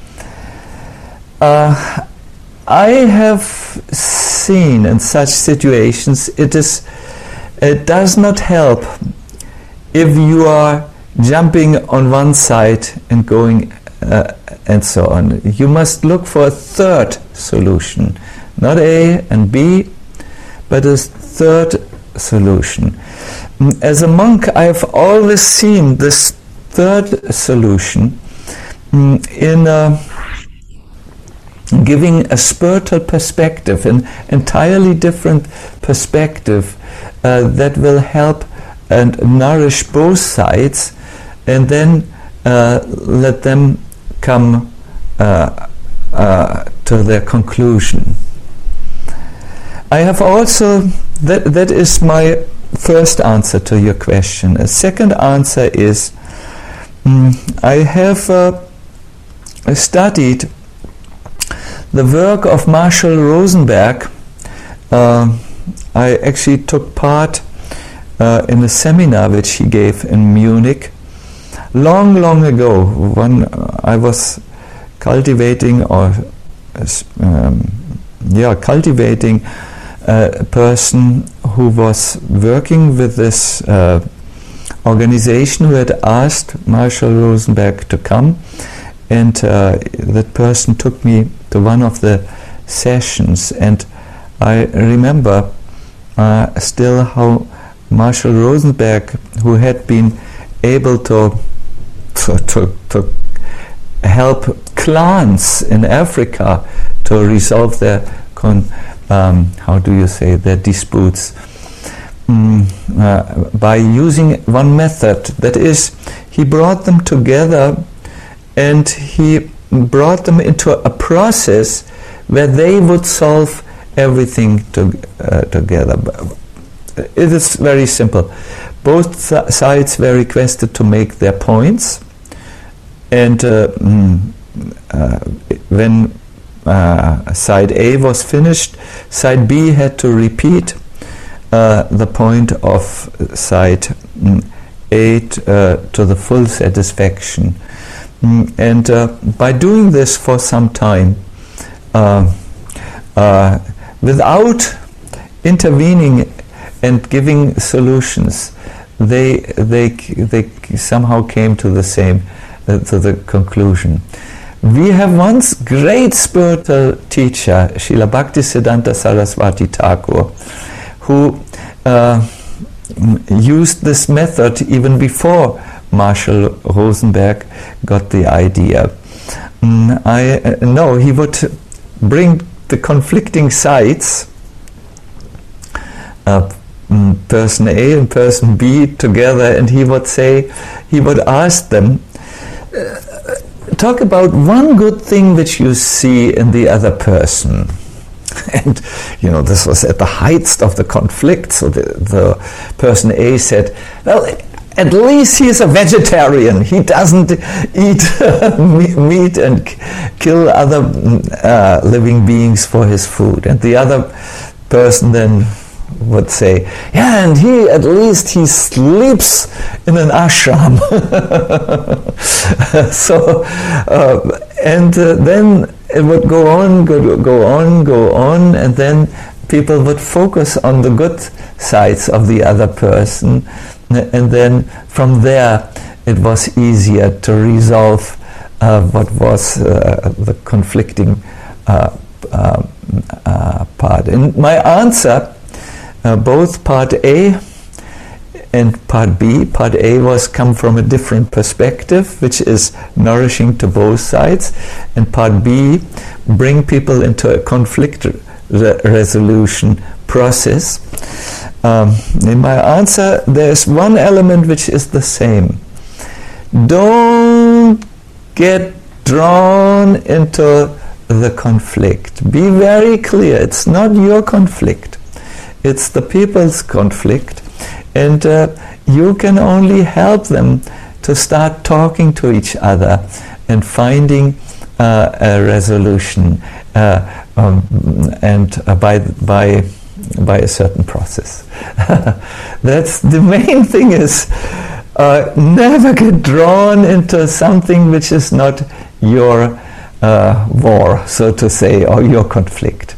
Uh, I have seen in such situations it is it does not help if you are jumping on one side and going uh, and so on. You must look for a third solution, not A and B, but a third solution. As a monk, I have always seen this third solution in uh, giving a spiritual perspective, an entirely different perspective uh, that will help and nourish both sides, and then uh, let them come uh, uh, to their conclusion. I have also, that, that is my first answer to your question. A second answer is, um, I have uh, studied the work of Marshall Rosenberg. Uh, I actually took part uh, in a seminar which he gave in Munich long, long ago, when I was cultivating or um, yeah, cultivating a person who was working with this uh, organization who had asked Marshall Rosenberg to come, and uh, that person took me to one of the sessions, and I remember uh, still how Marshall Rosenberg, who had been able to to, to, to help clans in Africa to resolve their con Um, how do you say, their disputes, mm, uh, by using one method. That is, he brought them together and he brought them into a process where they would solve everything to, uh, together. It is very simple. Both sides were requested to make their points, and uh, mm, uh, when Uh, side A was finished, side B had to repeat uh, the point of side mm, A t, uh, to the full satisfaction. Mm, and uh, by doing this for some time, uh, uh, without intervening and giving solutions, they they they somehow came to the same uh, to the conclusion. We have one great spiritual teacher, Srila Bhaktisiddhanta Saraswati Thakur, who uh, used this method even before Marshall Rosenberg got the idea. Mm, I uh, know he would bring the conflicting sides, uh, mm, person A and person B together, and he would say, he would ask them, uh, talk about one good thing which you see in the other person. And, you know, this was at the height of the conflict. So the, the person A said, well, at least he's a vegetarian. He doesn't eat meat and k- kill other uh, living beings for his food. And the other person then would say, yeah, and he, at least he sleeps in an ashram. so, uh, and uh, then it would go on, go, go on, go on, and then people would focus on the good sides of the other person, and then from there it was easier to resolve uh, what was uh, the conflicting uh, uh, uh, part. And my answer, uh, both part A and part B, part A was come from a different perspective, which is nourishing to both sides, and part B, bring people into a conflict re- resolution process. Um, in my answer, there's one element which is the same. Don't get drawn into the conflict. Be very clear, it's not your conflict. It's the people's conflict. And uh, you can only help them to start talking to each other and finding uh, a resolution uh, um, and uh, by by by a certain process. That's the main thing is uh, never get drawn into something which is not your uh, war, so to say, or your conflict.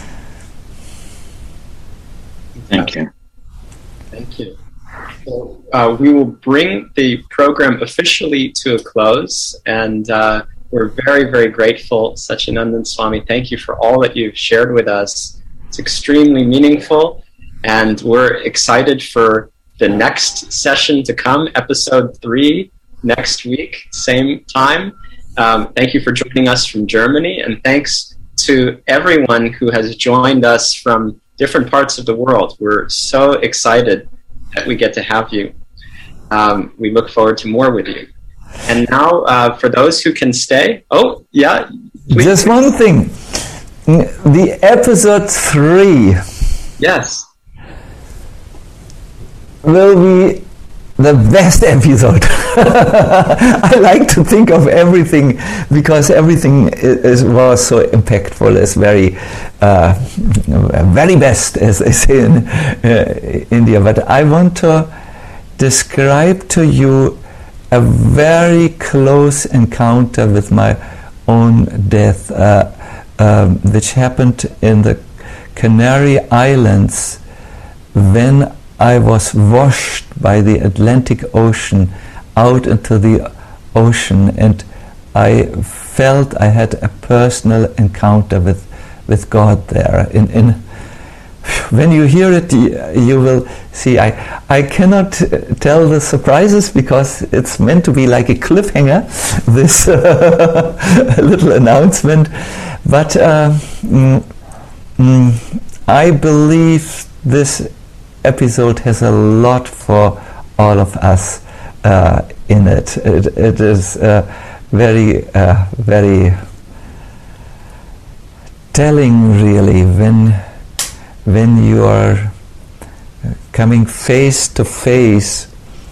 Thank you. Thank you. So, uh, we will bring the program officially to a close, and uh, we're very, very grateful, Satchidanand Swami. Thank you for all that you've shared with us. It's extremely meaningful, and we're excited for the next session to come, episode three, next week, same time. Um, thank you for joining us from Germany, and thanks to everyone who has joined us from different parts of the world. We're so excited that we get to have you. Um, we look forward to more with you. And now, uh, for those who can stay, oh, yeah. Please. Just one thing. The episode three. Yes. Will be the best episode. I like to think of everything because everything is, was so impactful. It's very, uh, very best, as they say in uh, India. But I want to describe to you a very close encounter with my own death, uh, um, which happened in the Canary Islands when I was washed by the Atlantic Ocean out into the ocean, and I felt I had a personal encounter with, with God there. In, in when you hear it, you, you will see. I I cannot tell the surprises because it's meant to be like a cliffhanger, this uh, little announcement. But uh, mm, mm, I believe this episode has a lot for all of us uh, in it. It, it is uh, very, uh, very telling, really, when when you are coming face to face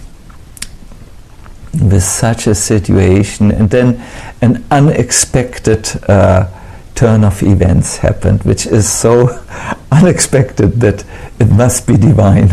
with such a situation, and then an unexpected uh, turn of events happened, which is so unexpected that it must be divine.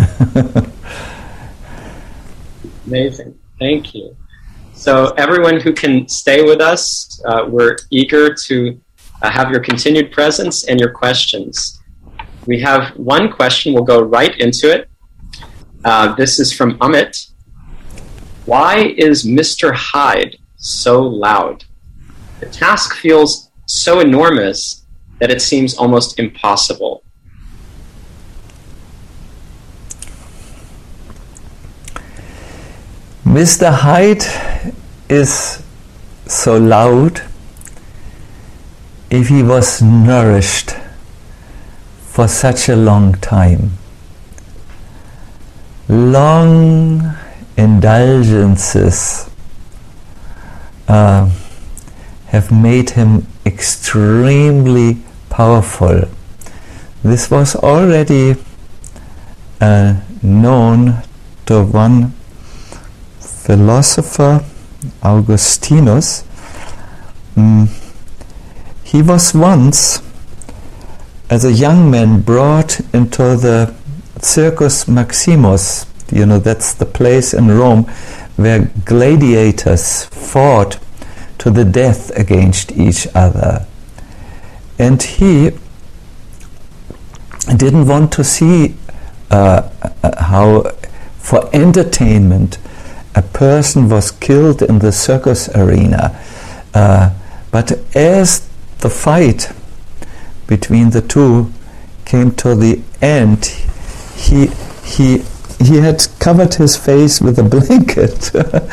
Amazing. Thank you. So everyone who can stay with us, uh, we're eager to uh, have your continued presence and your questions. We have one question. We'll go right into it. Uh, this is from Amit. Why is Mister Hyde so loud? The task feels so enormous that it seems almost impossible. Mister Hyde is so loud if he was nourished for such a long time. Long indulgences uh, have made him extremely powerful this was already uh, known to one philosopher, Augustinus. Mm, he was once, as a young man, brought into the Circus Maximus. You know, that's the place in Rome where gladiators fought to the death against each other. And he didn't want to see uh, how, for entertainment, a person was killed in the circus arena. Uh, but as the fight between the two came to the end, he he he had covered his face with a blanket.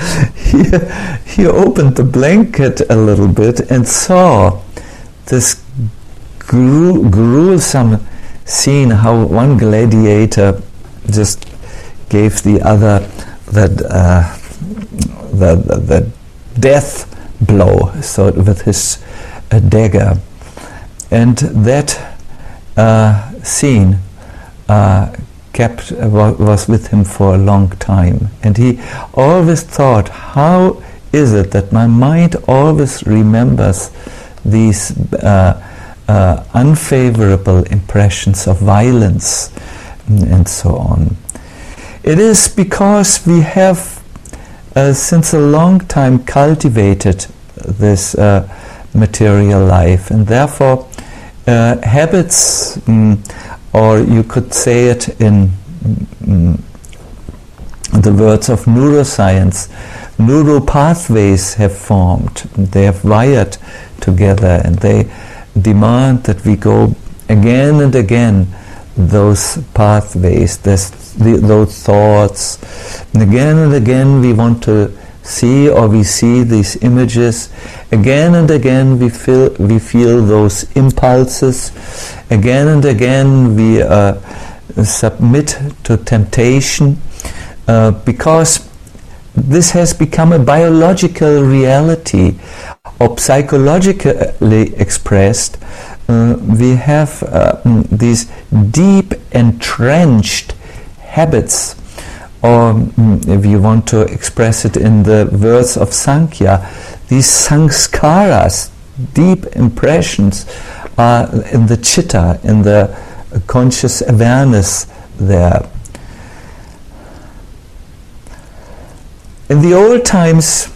he, he opened the blanket a little bit and saw this gru- gruesome scene, how one gladiator just gave the other that uh, the, the the death blow, so with his uh, dagger, and that uh, scene uh, kept uh, was with him for a long time, and he always thought, how is it that my mind always remembers these uh, uh, unfavorable impressions of violence and so on? It is because we have uh, since a long time cultivated this uh, material life, and therefore uh, habits, mm, or you could say it in mm, the words of neuroscience, neural pathways have formed, they have wired together, and they demand that we go again and again those pathways, this, the, those thoughts, and again and again we want to see, or we see these images, again and again we feel we feel those impulses, again and again we uh, submit to temptation, uh, because this has become a biological reality, or psychologically expressed. Uh, we have uh, these deep entrenched habits, or mm, if you want to express it in the words of Sankhya, these sanskaras, deep impressions, are in the chitta, in the conscious awareness there. In the old times,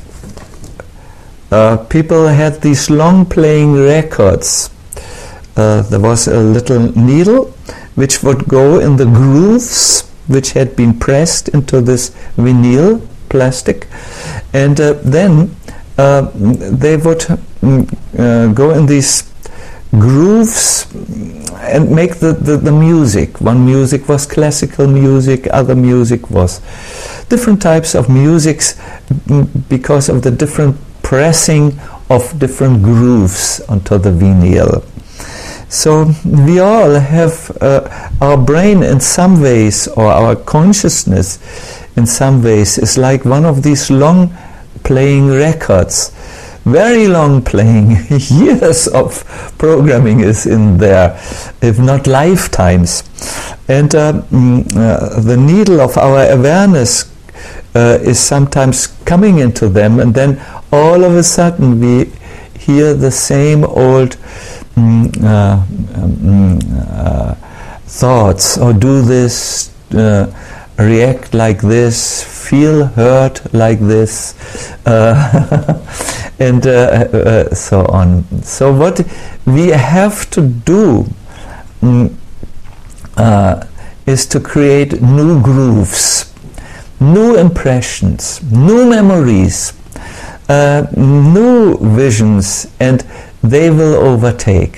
uh, people had these long playing records. Uh, there was a little needle which would go in the grooves which had been pressed into this vinyl plastic, and uh, then uh, they would uh, go in these grooves and make the, the, the music. One music was classical music, other music was different types of musics, because of the different pressing of different grooves onto the vinyl. So we all have uh, our brain in some ways, or our consciousness in some ways, is like one of these long playing records. Very long playing, years of programming is in there, if not lifetimes. And uh, mm, uh, the needle of our awareness uh, is sometimes coming into them, and then all of a sudden we hear the same old Mm, uh, um, uh, thoughts, or do this, uh, react like this, feel hurt like this, uh, and uh, uh, so on. So what we have to do mm, uh, is to create new grooves, new impressions, new memories, uh, new visions, and they will overtake.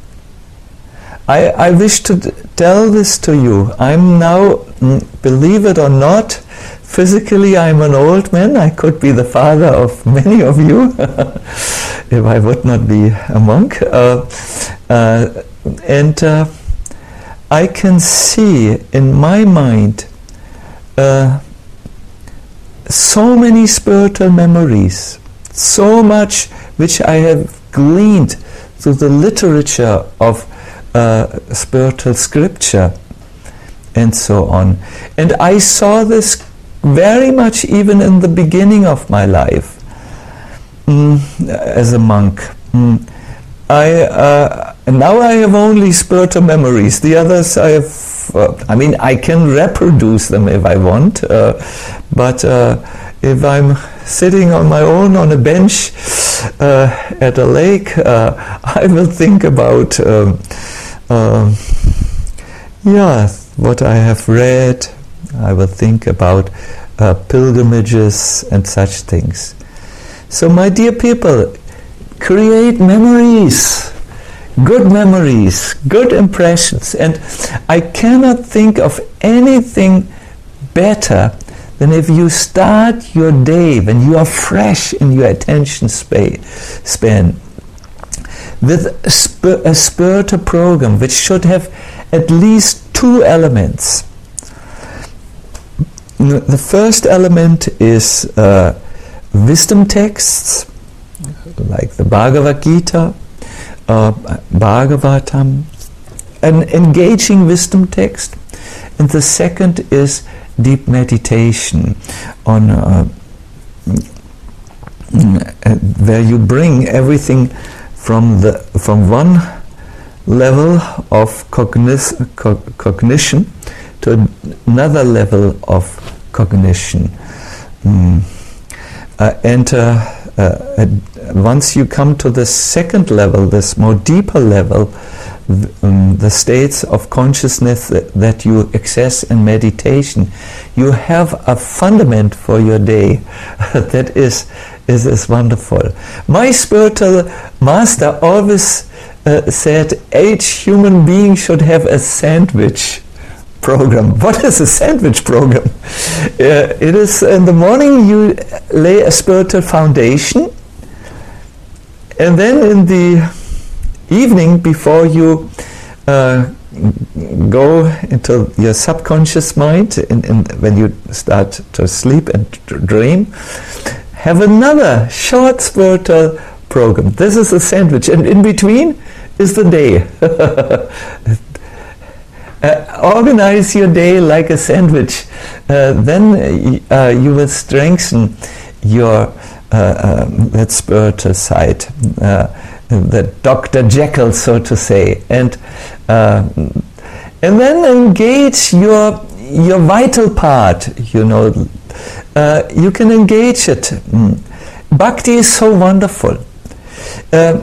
I, I wish to d- tell this to you. I'm now, mm, believe it or not, physically I'm an old man. I could be the father of many of you if I would not be a monk. Uh, uh, and uh, I can see in my mind uh, so many spiritual memories, so much which I have gleaned through the literature of uh, spiritual scripture, and so on. And I saw this very much even in the beginning of my life mm, as a monk. Mm. I uh, now I have only spiritual memories. The others I have. Uh, I mean, I can reproduce them if I want, uh, but uh, if I'm sitting on my own on a bench uh, at a lake, uh, I will think about, um, uh, yeah, what I have read. I will think about uh, pilgrimages and such things. So, my dear people, create memories, good memories, good impressions. And I cannot think of anything better than if you start your day when you are fresh in your attention spa- span with a, sp- a spiritual program which should have at least two elements. The first element is uh, wisdom texts, like the Bhagavad Gita, uh, Bhagavatam, an engaging wisdom text. And the second is deep meditation on uh, where you bring everything from the from one level of cognis- co- cognition to another level of cognition. Mm. Uh, and uh, uh, once you come to the second level, this more deeper level, um, the states of consciousness that, that you access in meditation, you have a fundament for your day that is, is is wonderful. My spiritual master always uh, said each human being should have a sandwich program. What is a sandwich program? Uh, it is in the morning you lay a spiritual foundation, and then in the evening, before you uh, go into your subconscious mind, in, in, when you start to sleep and to dream, have another short spiritual program. This is a sandwich, and in between is the day. Uh, organize your day like a sandwich. Uh, then uh, you will strengthen your uh, um, that spiritual side, uh, the Doctor Jekyll, so to say, and uh, and then engage your your vital part. You know, uh, you can engage it. Mm. Bhakti is so wonderful. Uh,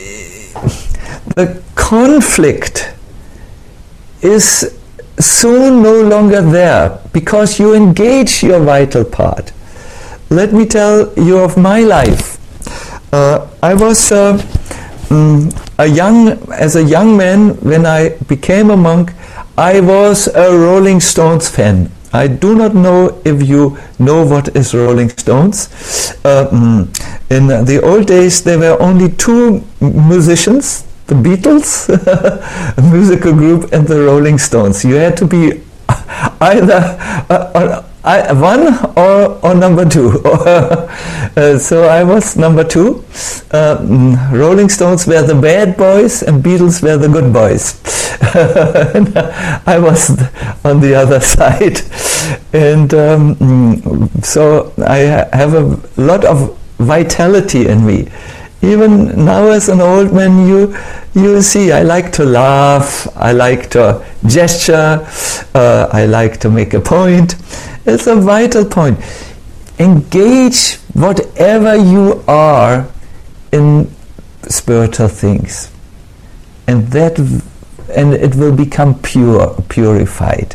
the conflict is soon no longer there because you engage your vital part. Let me tell you of my life. Uh, I was uh, mm, a young, as a young man, when I became a monk, I was a Rolling Stones fan. I do not know if you know what is Rolling Stones. Uh, mm, in the old days, there were only two musicians, the Beatles, a musical group, and the Rolling Stones. You had to be either uh, or, I, one or, or number two. uh, so I was number two. Uh, Rolling Stones were the bad boys and Beatles were the good boys. And I was on the other side. And um, so I have a lot of vitality in me. Even now as an old man, you you see, I like to laugh, I like to gesture, uh, I like to make a point. It's a vital point. Engage whatever you are in spiritual things, and that and it will become pure, purified.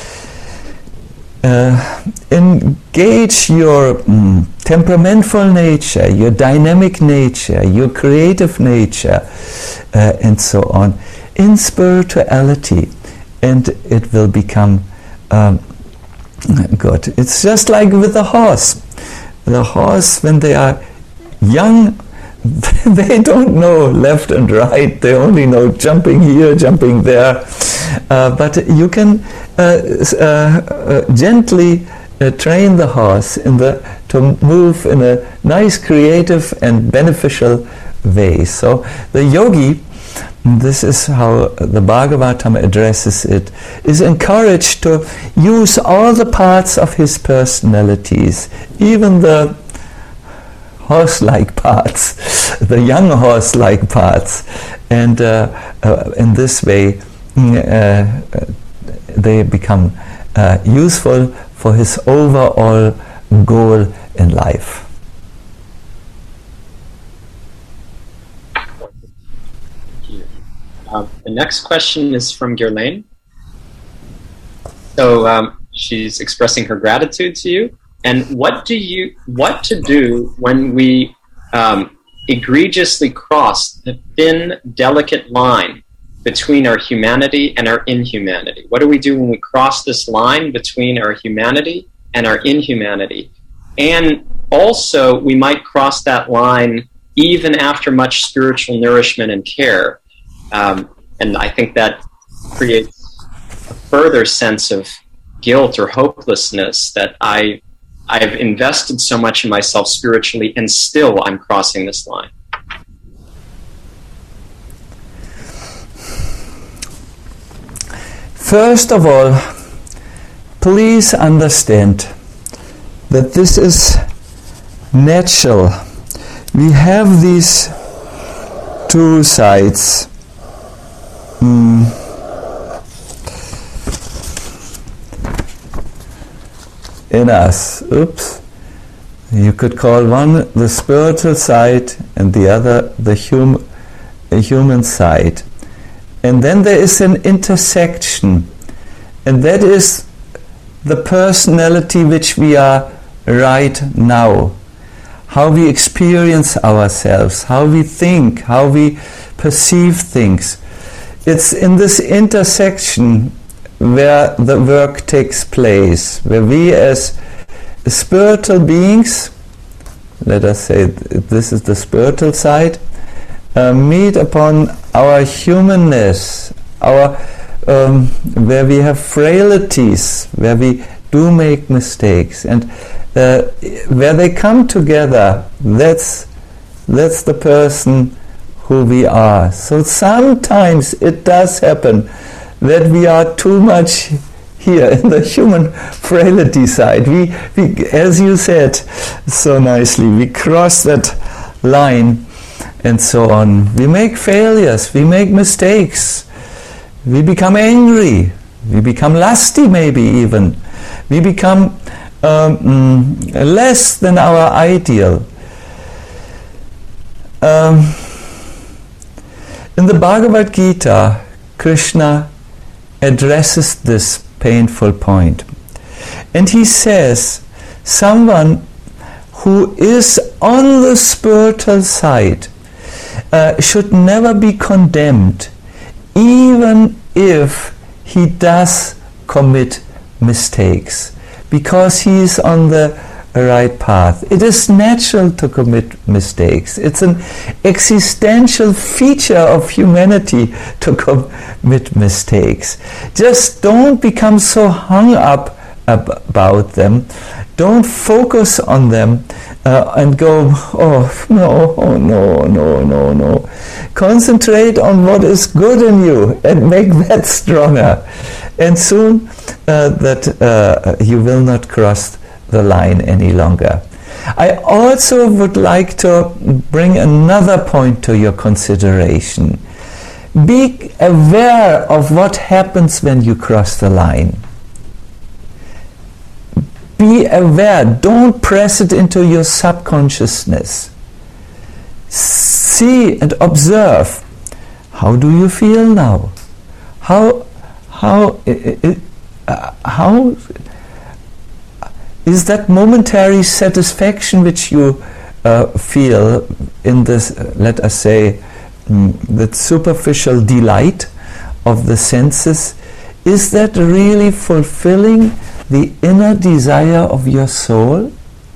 Uh, engage your mm, temperamental nature, your dynamic nature, your creative nature, uh, and so on, in spirituality, and it will become um, good. It's just like with the horse. The horse, when they are young, they don't know left and right. They only know jumping here, jumping there. Uh, but you can uh, uh, uh, gently uh, train the horse in the to move in a nice, creative, and beneficial way. So the yogi this is how the Bhagavatam addresses it, is encouraged to use all the parts of his personalities, even the horse-like parts, the young horse-like parts, and uh, uh, in this way uh, they become uh, useful for his overall goal in life. Uh, the next question is from Ghislaine. So um, she's expressing her gratitude to you. And what do you, what to do when we um, egregiously cross the thin, delicate line between our humanity and our inhumanity? What do we do when we cross this line between our humanity and our inhumanity? And also, we might cross that line even after much spiritual nourishment and care. Um, and I think that creates a further sense of guilt or hopelessness that I, I've invested so much in myself spiritually and still I'm crossing this line. First of all, please understand that this is natural. We have these two sides. Mm. In us. Oops. You could call one the spiritual side and the other the hum- human side. And then there is an intersection. And that is the personality which we are right now. How we experience ourselves, how we think, how we perceive things. It's in this intersection where the work takes place, where we as spiritual beings, let us say this is the spiritual side, uh, meet upon our humanness, our um, where we have frailties, where we do make mistakes, and uh, where they come together, that's that's the person who we are. So sometimes it does happen that we are too much here in the human frailty side. We, we, as you said so nicely, we cross that line and so on. We make failures, we make mistakes, we become angry, we become lusty maybe even. We become um, mm, less than our ideal. Um, in the Bhagavad Gita, Krishna addresses this painful point. And he says, someone who is on the spiritual side uh, should never be condemned, even if he does commit mistakes, because he is on the right path. It is natural to commit mistakes. It's an existential feature of humanity to commit mistakes. Just don't become so hung up ab- about them. Don't focus on them uh, and go, oh no, oh no, no, no, no. Concentrate on what is good in you and make that stronger. And soon uh, that uh, you will not cross the line any longer. I also would like to bring another point to your consideration. Be aware of what happens when you cross the line. Be aware. Don't press it into your subconsciousness. See and observe. How do you feel now? How how it, uh, how is that momentary satisfaction which you uh, feel in this, uh, let us say, mm, that superficial delight of the senses, is that really fulfilling the inner desire of your soul?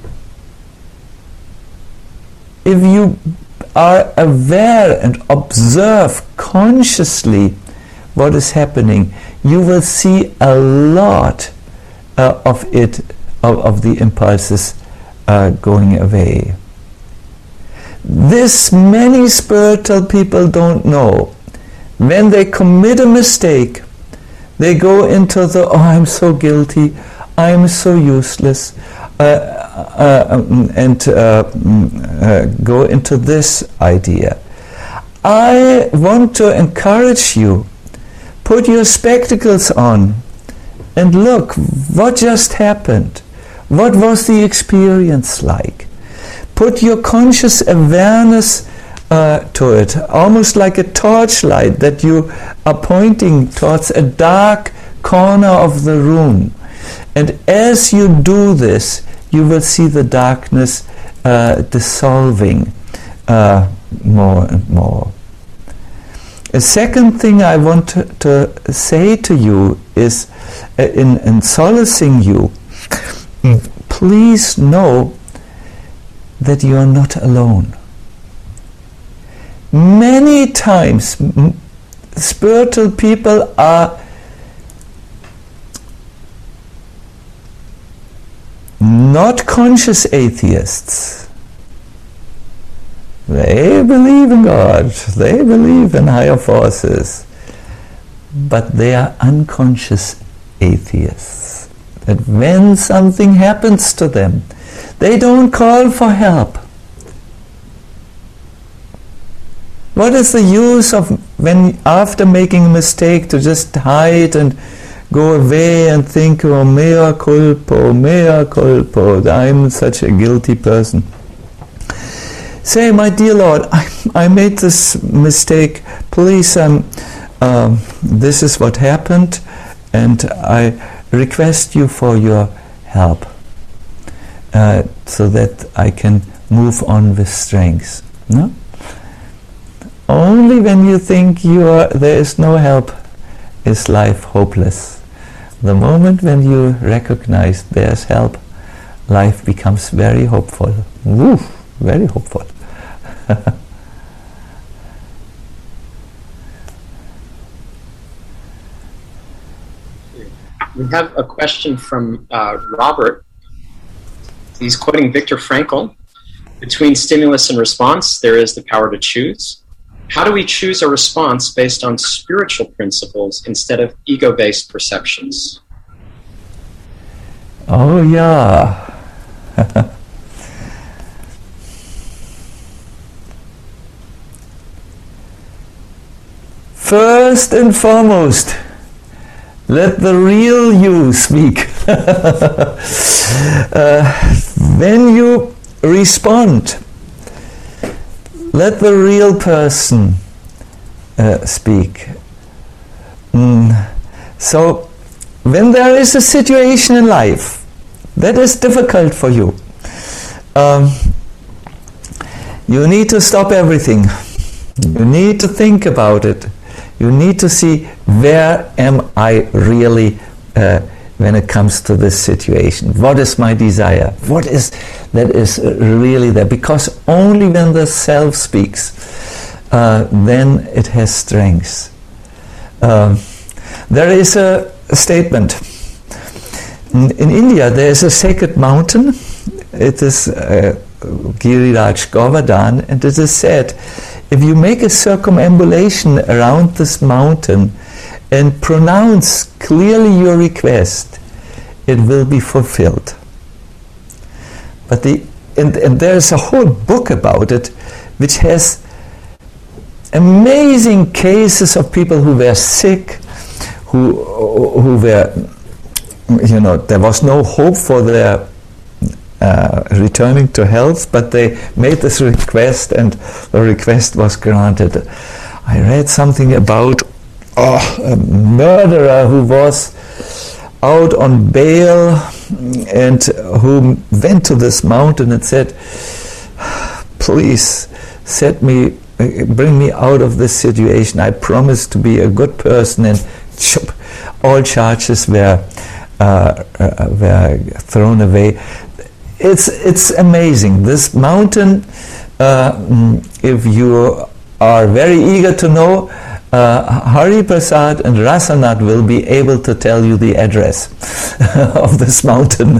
If you are aware and observe consciously what is happening, you will see a lot uh, of it, of, of the impulses uh, going away. This many spiritual people don't know. when they commit a mistake, they go into the, oh, I'm so guilty, I'm so useless, uh, uh, and uh, uh, go into this idea. I want to encourage you, put your spectacles on and look, what just happened? What was the experience like? Put your conscious awareness uh, to it, almost like a torchlight that you are pointing towards a dark corner of the room. And as you do this, you will see the darkness uh, dissolving uh, more and more. A second thing I want to, to say to you is, uh, in, in solacing you, please know that you are not alone. Many times m- spiritual people are not conscious atheists. They believe in God, they believe in higher forces, but they are unconscious atheists. That when something happens to them, they don't call for help. What is the use of, when after making a mistake, to just hide and go away and think, oh, mea culpa, mea culpa, I'm such a guilty person. Say, my dear Lord, I, I made this mistake. Please, um, um, this is what happened, and I request you for your help, uh, so that I can move on with strength. No? Only when you think you are, there is no help, is life hopeless. The moment when you recognize there's help, life becomes very hopeful. Woo, very hopeful. We have a question from uh, Robert. He's quoting Viktor Frankl. Between stimulus and response, there is the power to choose. How do we choose a response based on spiritual principles instead of ego-based perceptions? Oh, yeah. First and foremost, let the real you speak. uh, when you respond, let the real person uh, speak. Mm. So, when there is a situation in life that is difficult for you, um, you need to stop everything. You need to think about it. You need to see, where am I really uh, when it comes to this situation? What is my desire? What is that is really there? Because only when the self speaks, uh, then it has strength. Um, there is a statement. In, in India, there is a sacred mountain. It is uh, Giriraj Govardhan, and it is said, if you make a circumambulation around this mountain and pronounce clearly your request, it will be fulfilled. But the and, and there is a whole book about it, which has amazing cases of people who were sick, who who were, you know, there was no hope for their Uh, returning to health, but they made this request and the request was granted. I read something about oh, a murderer who was out on bail and who went to this mountain and said, please set me, bring me out of this situation. I promise to be a good person, and all charges were uh, uh, were thrown away. It's it's amazing. This mountain, uh, if you are very eager to know, uh, Hari Prasad and Rasanath will be able to tell you the address of this mountain.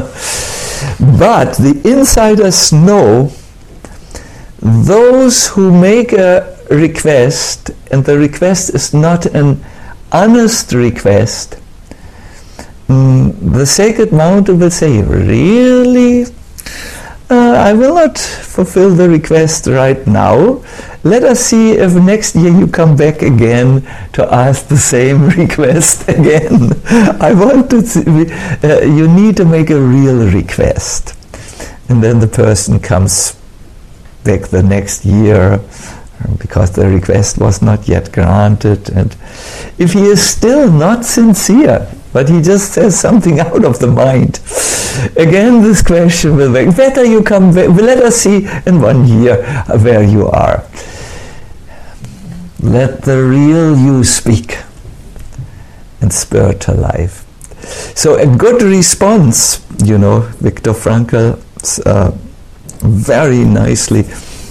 But the insiders know those who make a request, and the request is not an honest request, mm, the Sacred Mountain will say, really? Uh, I will not fulfill the request right now. Let us see if next year you come back again to ask the same request again. I want to see, uh, you need to make a real request. And then the person comes back the next year because the request was not yet granted. And if he is still not sincere, but he just says something out of the mind, again this question will be, better you come back, let us see in one year where you are. Let the real you speak in spiritual life. So a good response, you know, Viktor Frankl uh, very nicely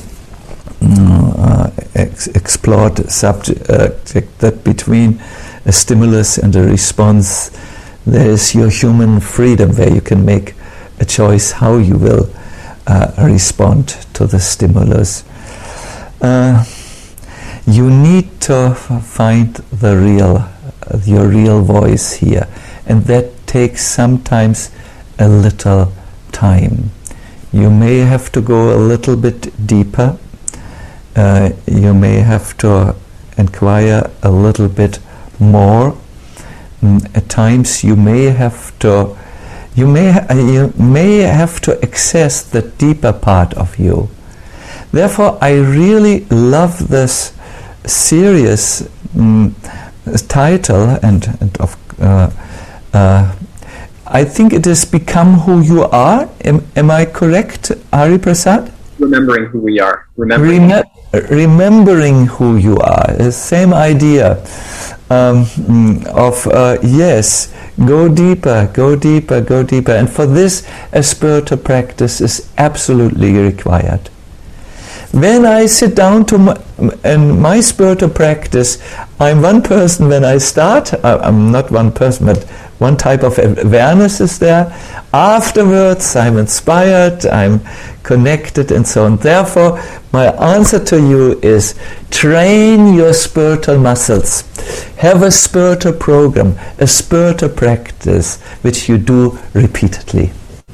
uh, ex- explored the subject uh, that between a stimulus and a response, there is your human freedom where you can make a choice how you will uh, respond to the stimulus. Uh, you need to find the real, uh, your real voice here, and that takes sometimes a little time. You may have to go a little bit deeper. Uh, you may have to inquire a little bit more. Mm, at times you may have to you may ha- you may have to access the deeper part of you. Therefore, I really love this series mm, title, and, and of uh, uh, I think it has become who you are. Am, am I correct, Hari Prasad? Remembering who we are. Remembering. Rem- remembering who you are. The same idea. Um, of uh, yes, go deeper, go deeper, go deeper, and for this a spiritual practice is absolutely required. When I sit down to my, in my spiritual practice, I'm one person when I start. I'm not one person, but one type of awareness is there. Afterwards, I'm inspired, I'm connected, and so on. Therefore, my answer to you is train your spiritual muscles. Have a spiritual program, a spiritual practice, which you do repeatedly.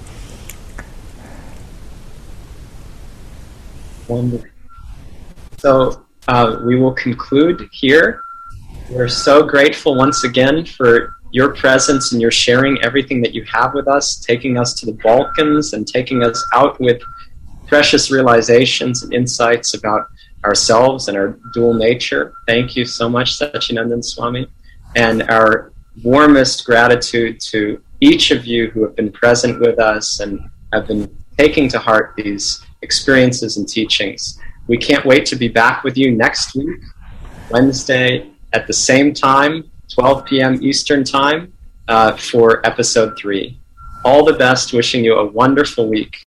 Wonderful. So uh, we will conclude here. We're so grateful once again for your presence and your sharing everything that you have with us, taking us to the Balkans and taking us out with precious realizations and insights about ourselves and our dual nature. Thank you so much, Satchidananda Swami. And our warmest gratitude to each of you who have been present with us and have been taking to heart these experiences and teachings. We can't wait to be back with you next week, Wednesday, at the same time, twelve p.m. Eastern Time, uh, for episode three. All the best, wishing you a wonderful week.